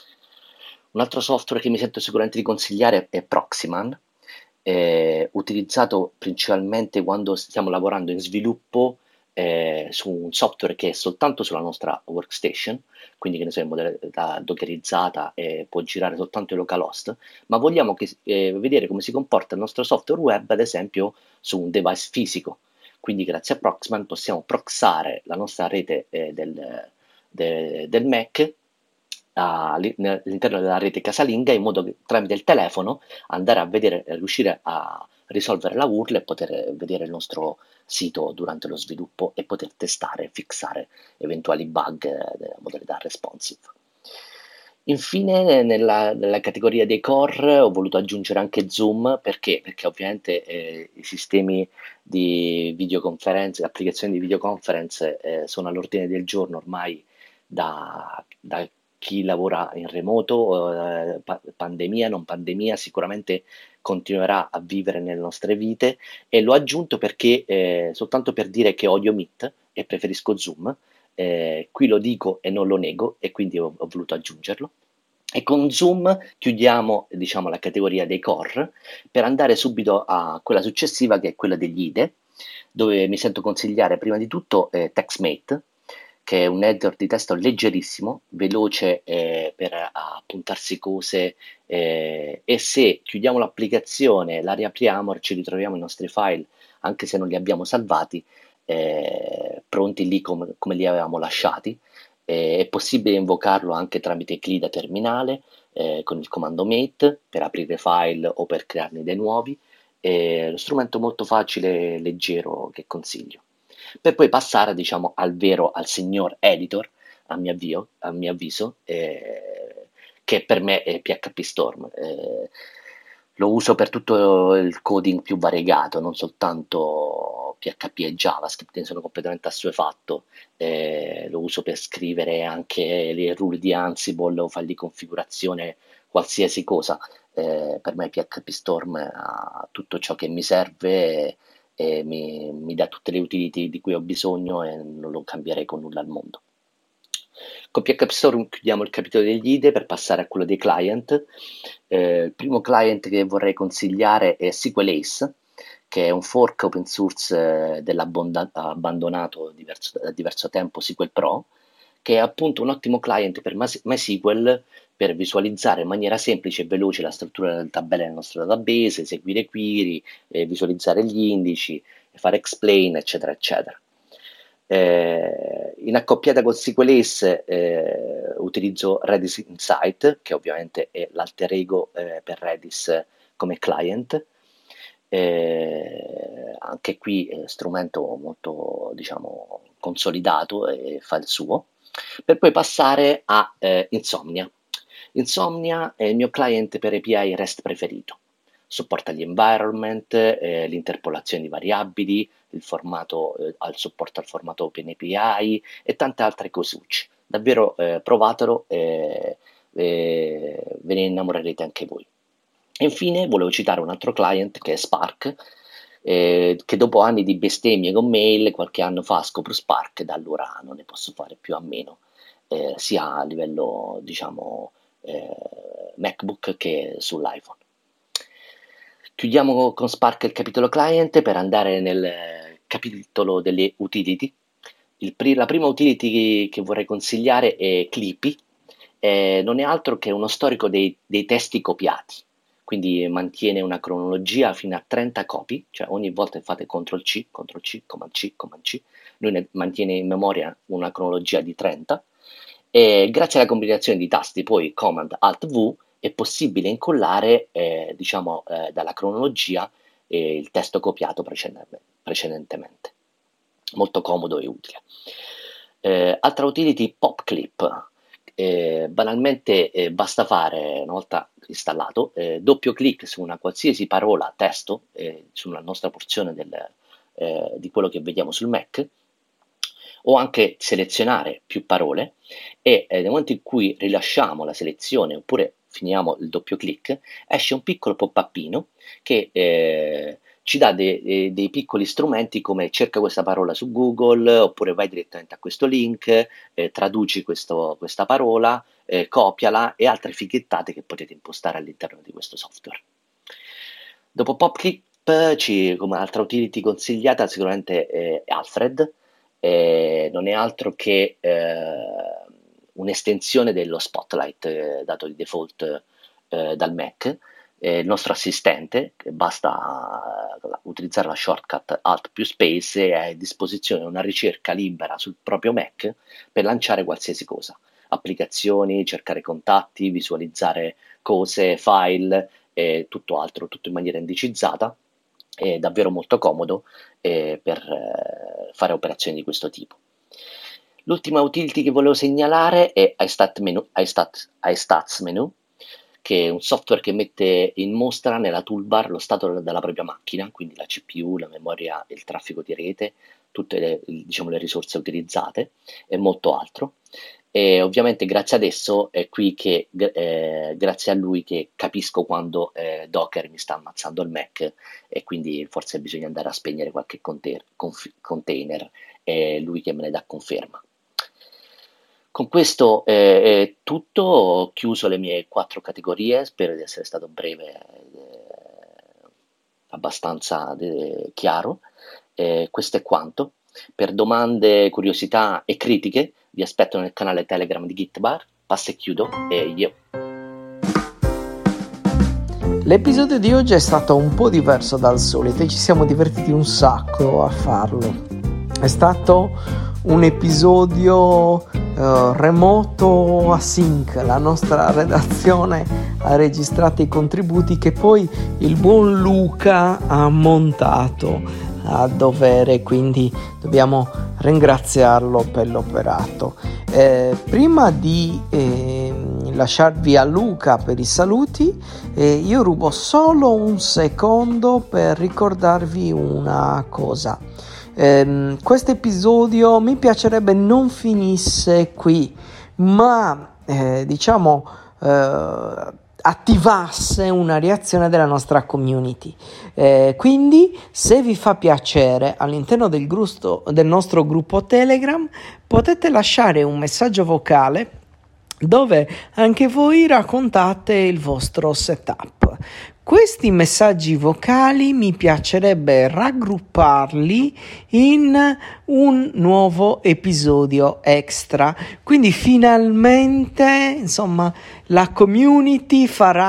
Un altro software che mi sento sicuramente di consigliare è Proxyman, eh, utilizzato principalmente quando stiamo lavorando in sviluppo eh, su un software che è soltanto sulla nostra workstation, quindi che ne so, in modalità dockerizzata e può girare soltanto in localhost, ma vogliamo che, eh, vedere come si comporta il nostro software web, ad esempio, su un device fisico. Quindi grazie a Proxyman possiamo proxare la nostra rete eh, del, de, del Mac all'interno della rete casalinga, in modo che tramite il telefono andare a vedere, riuscire a risolvere la U R L e poter vedere il nostro sito durante lo sviluppo e poter testare e fixare eventuali bug della modalità responsive. Infine, nella, nella categoria dei core ho voluto aggiungere anche Zoom. Perché? Perché ovviamente eh, i sistemi di videoconferenze, le applicazioni di videoconference eh, sono all'ordine del giorno ormai da, da chi lavora in remoto, eh, pa- pandemia, non pandemia, sicuramente continuerà a vivere nelle nostre vite, e l'ho aggiunto perché eh, soltanto per dire che odio Meet e preferisco Zoom. Eh, qui lo dico e non lo nego, e quindi ho, ho voluto aggiungerlo. E con Zoom chiudiamo, diciamo, la categoria dei core per andare subito a quella successiva, che è quella degli I D E, dove mi sento consigliare prima di tutto eh, TextMate, che è un editor di testo leggerissimo, veloce eh, per appuntarsi cose, eh, e se chiudiamo l'applicazione, la riapriamo e ci ritroviamo i nostri file, anche se non li abbiamo salvati, eh, pronti lì come, come li avevamo lasciati. Eh, è possibile invocarlo anche tramite C L I da terminale, eh, con il comando mate per aprire file o per crearne dei nuovi. È uno strumento molto facile e leggero che consiglio. Per poi passare, diciamo, al vero, al signor editor, a mio, avvio, a mio avviso, eh, che per me è P H P Storm. Eh, lo uso per tutto il coding più variegato, non soltanto P H P e JavaScript, ne sono completamente assuefatto. Eh, lo uso per scrivere anche le rule di Ansible o file di configurazione, qualsiasi cosa. Eh, per me P H P Storm ha tutto ciò che mi serve e mi, mi dà tutte le utility di cui ho bisogno, e non lo cambierei con nulla al mondo. Con P H P Storm chiudiamo il capitolo degli I D E per passare a quello dei client. Eh, il primo client che vorrei consigliare è S Q L Ace, che è un fork open source eh, dell'abbandonato diverso, da diverso tempo S Q L Pro, che è appunto un ottimo client per MySQL, per visualizzare in maniera semplice e veloce la struttura delle tabelle del nostro database, eseguire query, eh, visualizzare gli indici, fare explain, eccetera, eccetera. Eh, in accoppiata con S Q L S eh, utilizzo Redis Insight, che ovviamente è l'alter ego eh, per Redis come client. Eh, anche qui è strumento molto, diciamo, consolidato e fa il suo, per poi passare a eh, Insomnia. Insomnia è il mio client per A P I REST preferito. Supporta gli environment, eh, l'interpolazione di variabili, il formato, eh, al supporto al formato OpenAPI e tante altre cosucce. Davvero eh, provatelo e eh, ve ne innamorerete anche voi. E infine volevo citare un altro client che è Spark, eh, che dopo anni di bestemmie con mail, qualche anno fa scopro Spark e da allora non ne posso fare più a meno, eh, sia a livello, diciamo, eh, MacBook che sull'iPhone. Chiudiamo con Spark il capitolo client per andare nel capitolo delle utility. Il pri- la prima utility che vorrei consigliare è Clippy, eh, non è altro che uno storico dei, dei testi copiati. Quindi mantiene una cronologia fino a trenta copy, cioè ogni volta che fate control C, control C, command C, command C, lui ne mantiene in memoria una cronologia di trenta, e grazie alla combinazione di tasti poi Command Alt V è possibile incollare eh, diciamo eh, dalla cronologia eh, il testo copiato precedentemente. Molto comodo e utile. Eh, altra utility, PopClip. Eh, banalmente eh, basta fare, una volta installato, eh, doppio clic su una qualsiasi parola testo eh, sulla nostra porzione del, eh, di quello che vediamo sul Mac, o anche selezionare più parole e eh, nel momento in cui rilasciamo la selezione oppure finiamo il doppio clic, esce un piccolo pop-upino che eh, ci dà de- de- dei piccoli strumenti come cerca questa parola su Google, oppure vai direttamente a questo link, eh, traduci questo, questa parola, eh, copiala e altre fighettate che potete impostare all'interno di questo software. Dopo PopClip, ci, come altra utility consigliata sicuramente è Alfred, eh, non è altro che eh, un'estensione dello Spotlight eh, dato di default eh, dal Mac. Eh, il nostro assistente, che basta uh, utilizzare la shortcut Alt più Space, e è a disposizione una ricerca libera sul proprio Mac per lanciare qualsiasi cosa, applicazioni, cercare contatti, visualizzare cose, file e tutto altro, tutto in maniera indicizzata. È davvero molto comodo eh, per eh, fare operazioni di questo tipo. L'ultima utility che volevo segnalare è iStat menu, iStat, iStats menu, che è un software che mette in mostra nella toolbar lo stato della propria macchina, quindi la C P U, la memoria, il traffico di rete, tutte le, diciamo, le risorse utilizzate e molto altro. E ovviamente grazie ad esso è qui che, eh, grazie a lui che capisco quando eh, Docker mi sta ammazzando il Mac e quindi forse bisogna andare a spegnere qualche container, conf- container è lui che me ne dà conferma. Con questo eh, è tutto, ho chiuso le mie quattro categorie, spero di essere stato breve, eh, abbastanza eh, chiaro. Eh, questo è quanto. Per domande, curiosità e critiche vi aspetto nel canale Telegram di Gitbar. Passa e chiudo e io. L'episodio di oggi è stato un po' diverso dal solito e ci siamo divertiti un sacco a farlo. È stato un episodio uh, remoto async, la nostra redazione ha registrato i contributi che poi il buon Luca ha montato a dovere, quindi dobbiamo ringraziarlo per l'operato. Eh, prima di eh, lasciarvi a Luca per i saluti, eh, io rubo solo un secondo per ricordarvi una cosa. Eh, questo episodio mi piacerebbe non finisse qui, ma eh, diciamo eh, attivasse una reazione della nostra community. Eh, quindi se vi fa piacere, all'interno del, gusto, del nostro gruppo Telegram potete lasciare un messaggio vocale dove anche voi raccontate il vostro setup. Questi messaggi vocali mi piacerebbe raggrupparli in un nuovo episodio extra, quindi finalmente insomma la community farà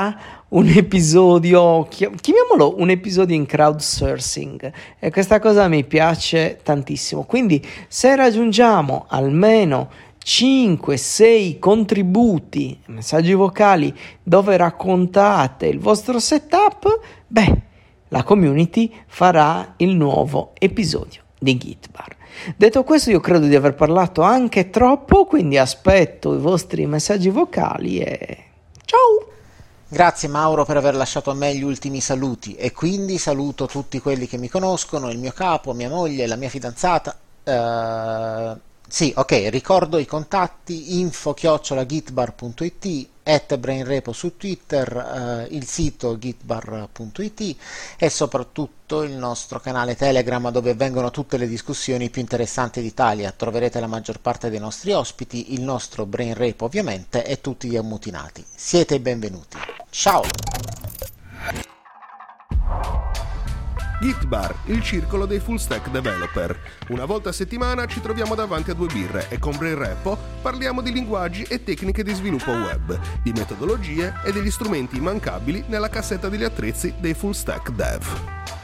un episodio, chiamiamolo un episodio in crowdsourcing, e questa cosa mi piace tantissimo. Quindi se raggiungiamo almeno cinque sei contributi, messaggi vocali dove raccontate il vostro setup, beh, la community farà il nuovo episodio di Gitbar. Detto questo, io credo di aver parlato anche troppo, quindi aspetto i vostri messaggi vocali e ciao! Grazie Mauro per aver lasciato a me gli ultimi saluti, e quindi saluto tutti quelli che mi conoscono, il mio capo, mia moglie, la mia fidanzata. Uh, sì, ok, ricordo i contatti: info chiocciola gitbar punto it, at brainrepo su Twitter, uh, il sito gitbar punto it e soprattutto il nostro canale Telegram, dove avvengono tutte le discussioni più interessanti d'Italia. Troverete la maggior parte dei nostri ospiti, il nostro brainrepo ovviamente, e tutti gli ammutinati. Siete benvenuti. Ciao! Gitbar, il circolo dei full stack developer. Una volta a settimana ci troviamo davanti a due birre e con BrainRepo parliamo di linguaggi e tecniche di sviluppo web, di metodologie e degli strumenti immancabili nella cassetta degli attrezzi dei full stack dev.